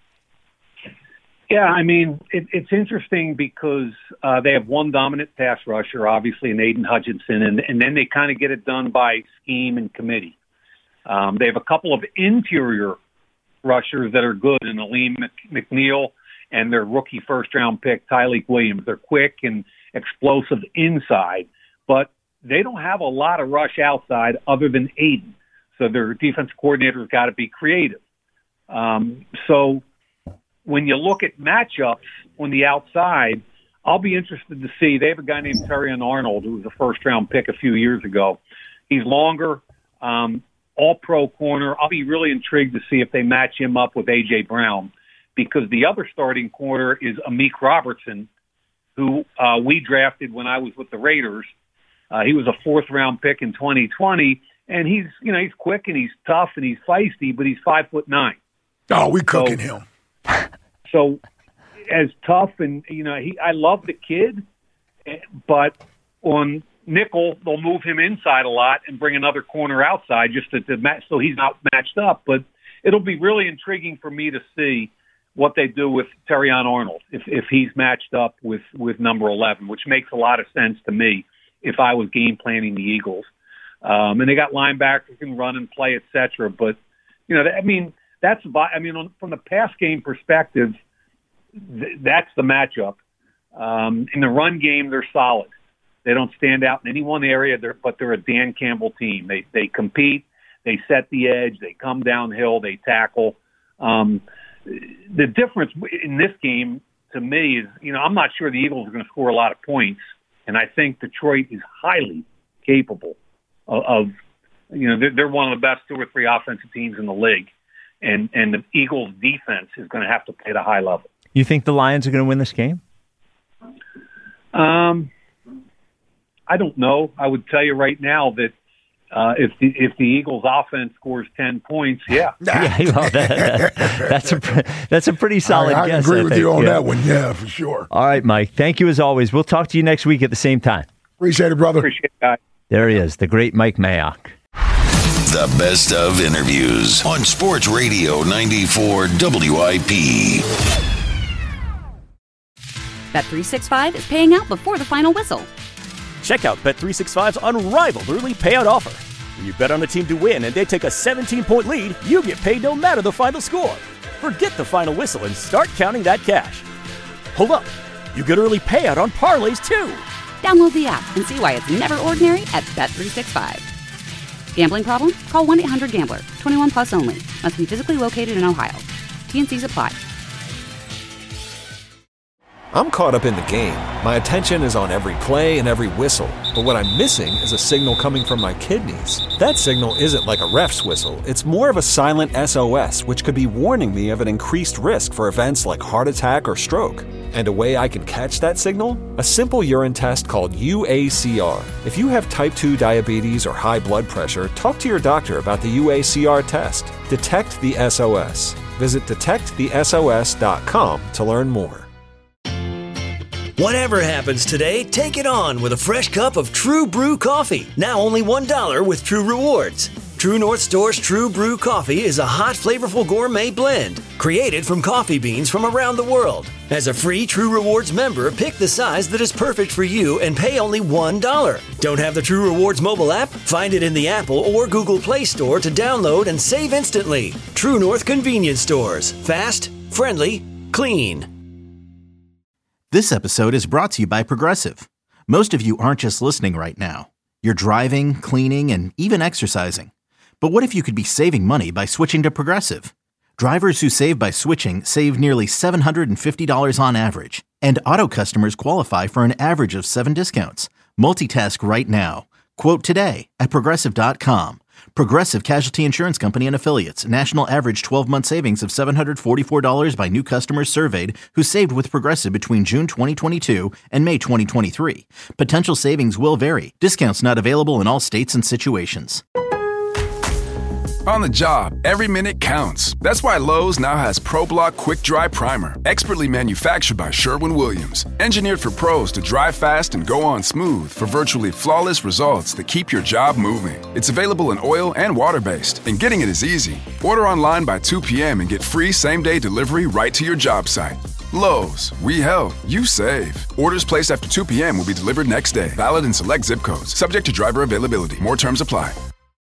Yeah, I mean, it's interesting because they have one dominant pass rusher, obviously, in Aiden Hutchinson, and then they kind of get it done by scheme and committee. They have a couple of interior rushers that are good in Aleem McNeil and their rookie first-round pick, Tyleek Williams. They're quick and explosive inside, but they don't have a lot of rush outside other than Aiden. So their defense coordinator's got to be creative. So when you look at matchups on the outside, I'll be interested to see. They have a guy named Terrion Arnold, who was a first-round pick a few years ago. He's longer, all-pro corner. I'll be really intrigued to see if they match him up with A.J. Brown, because the other starting corner is Amik Robertson, who we drafted when I was with the Raiders. He was a fourth-round pick in 2020, and he's quick and he's tough and he's feisty, but he's 5'9". Oh, we cooking him. So as tough and, I love the kid, but on nickel, they'll move him inside a lot and bring another corner outside just to match, so he's not matched up. But it'll be really intriguing for me to see what they do with Terrion Arnold if he's matched up with number 11, which makes a lot of sense to me if I was game planning the Eagles. And they got linebackers who can run and play, et cetera. But, from the pass game perspective, that's the matchup. In the run game, they're solid. They don't stand out in any one area, but they're a Dan Campbell team. They compete, they set the edge, they come downhill, they tackle. The difference in this game, to me, is, I'm not sure the Eagles are going to score a lot of points, and I think Detroit is highly capable of they're one of the best 2 or 3 offensive teams in the league. And the Eagles' defense is going to have to play at a high level. You think the Lions are going to win this game? I don't know. I would tell you right now that if the Eagles' offense scores 10 points, yeah. That's a pretty solid guess. I agree with you on that one. Yeah, for sure. All right, Mike. Thank you as always. We'll talk to you next week at the same time. Appreciate it, brother. Appreciate it, guys. There he is, the great Mike Mayock. The best of interviews on Sports Radio 94 WIP. Bet365 is paying out before the final whistle. Check out Bet365's unrivaled early payout offer. When you bet on a team to win and they take a 17-point lead, you get paid no matter the final score. Forget the final whistle and start counting that cash. Hold up. You get early payout on parlays, too. Download the app and see why it's never ordinary at Bet365. Gambling problem? Call 1-800-GAMBLER. 21 plus only. Must be physically located in Ohio. T&Cs apply. I'm caught up in the game. My attention is on every play and every whistle. But what I'm missing is a signal coming from my kidneys. That signal isn't like a ref's whistle. It's more of a silent SOS, which could be warning me of an increased risk for events like heart attack or stroke. And a way I can catch that signal? A simple urine test called UACR. If you have type 2 diabetes or high blood pressure, talk to your doctor about the UACR test. Detect the SOS. Visit detectthesos.com to learn more. Whatever happens today, take it on with a fresh cup of True Brew coffee. Now only $1 with True Rewards. True North Store's True Brew coffee is a hot, flavorful gourmet blend created from coffee beans from around the world. As a free True Rewards member, pick the size that is perfect for you and pay only $1. Don't have the True Rewards mobile app? Find it in the Apple or Google Play Store to download and save instantly. True North Convenience Stores. Fast, friendly, clean. This episode is brought to you by Progressive. Most of you aren't just listening right now. You're driving, cleaning, and even exercising. But what if you could be saving money by switching to Progressive? Drivers who save by switching save nearly $750 on average. And auto customers qualify for an average of 7 discounts. Multitask right now. Quote today at Progressive.com. Progressive Casualty Insurance Company and Affiliates. National average 12-month savings of $744 by new customers surveyed who saved with Progressive between June 2022 and May 2023. Potential savings will vary. Discounts not available in all states and situations. On the job, every minute counts. That's why Lowe's now has ProBlock Quick Dry Primer, expertly manufactured by Sherwin-Williams. Engineered for pros to dry fast and go on smooth for virtually flawless results that keep your job moving. It's available in oil and water-based, and getting it is easy. Order online by 2 p.m. and get free same-day delivery right to your job site. Lowe's, we help, you save. Orders placed after 2 p.m. will be delivered next day. Valid in select zip codes. Subject to driver availability. More terms apply.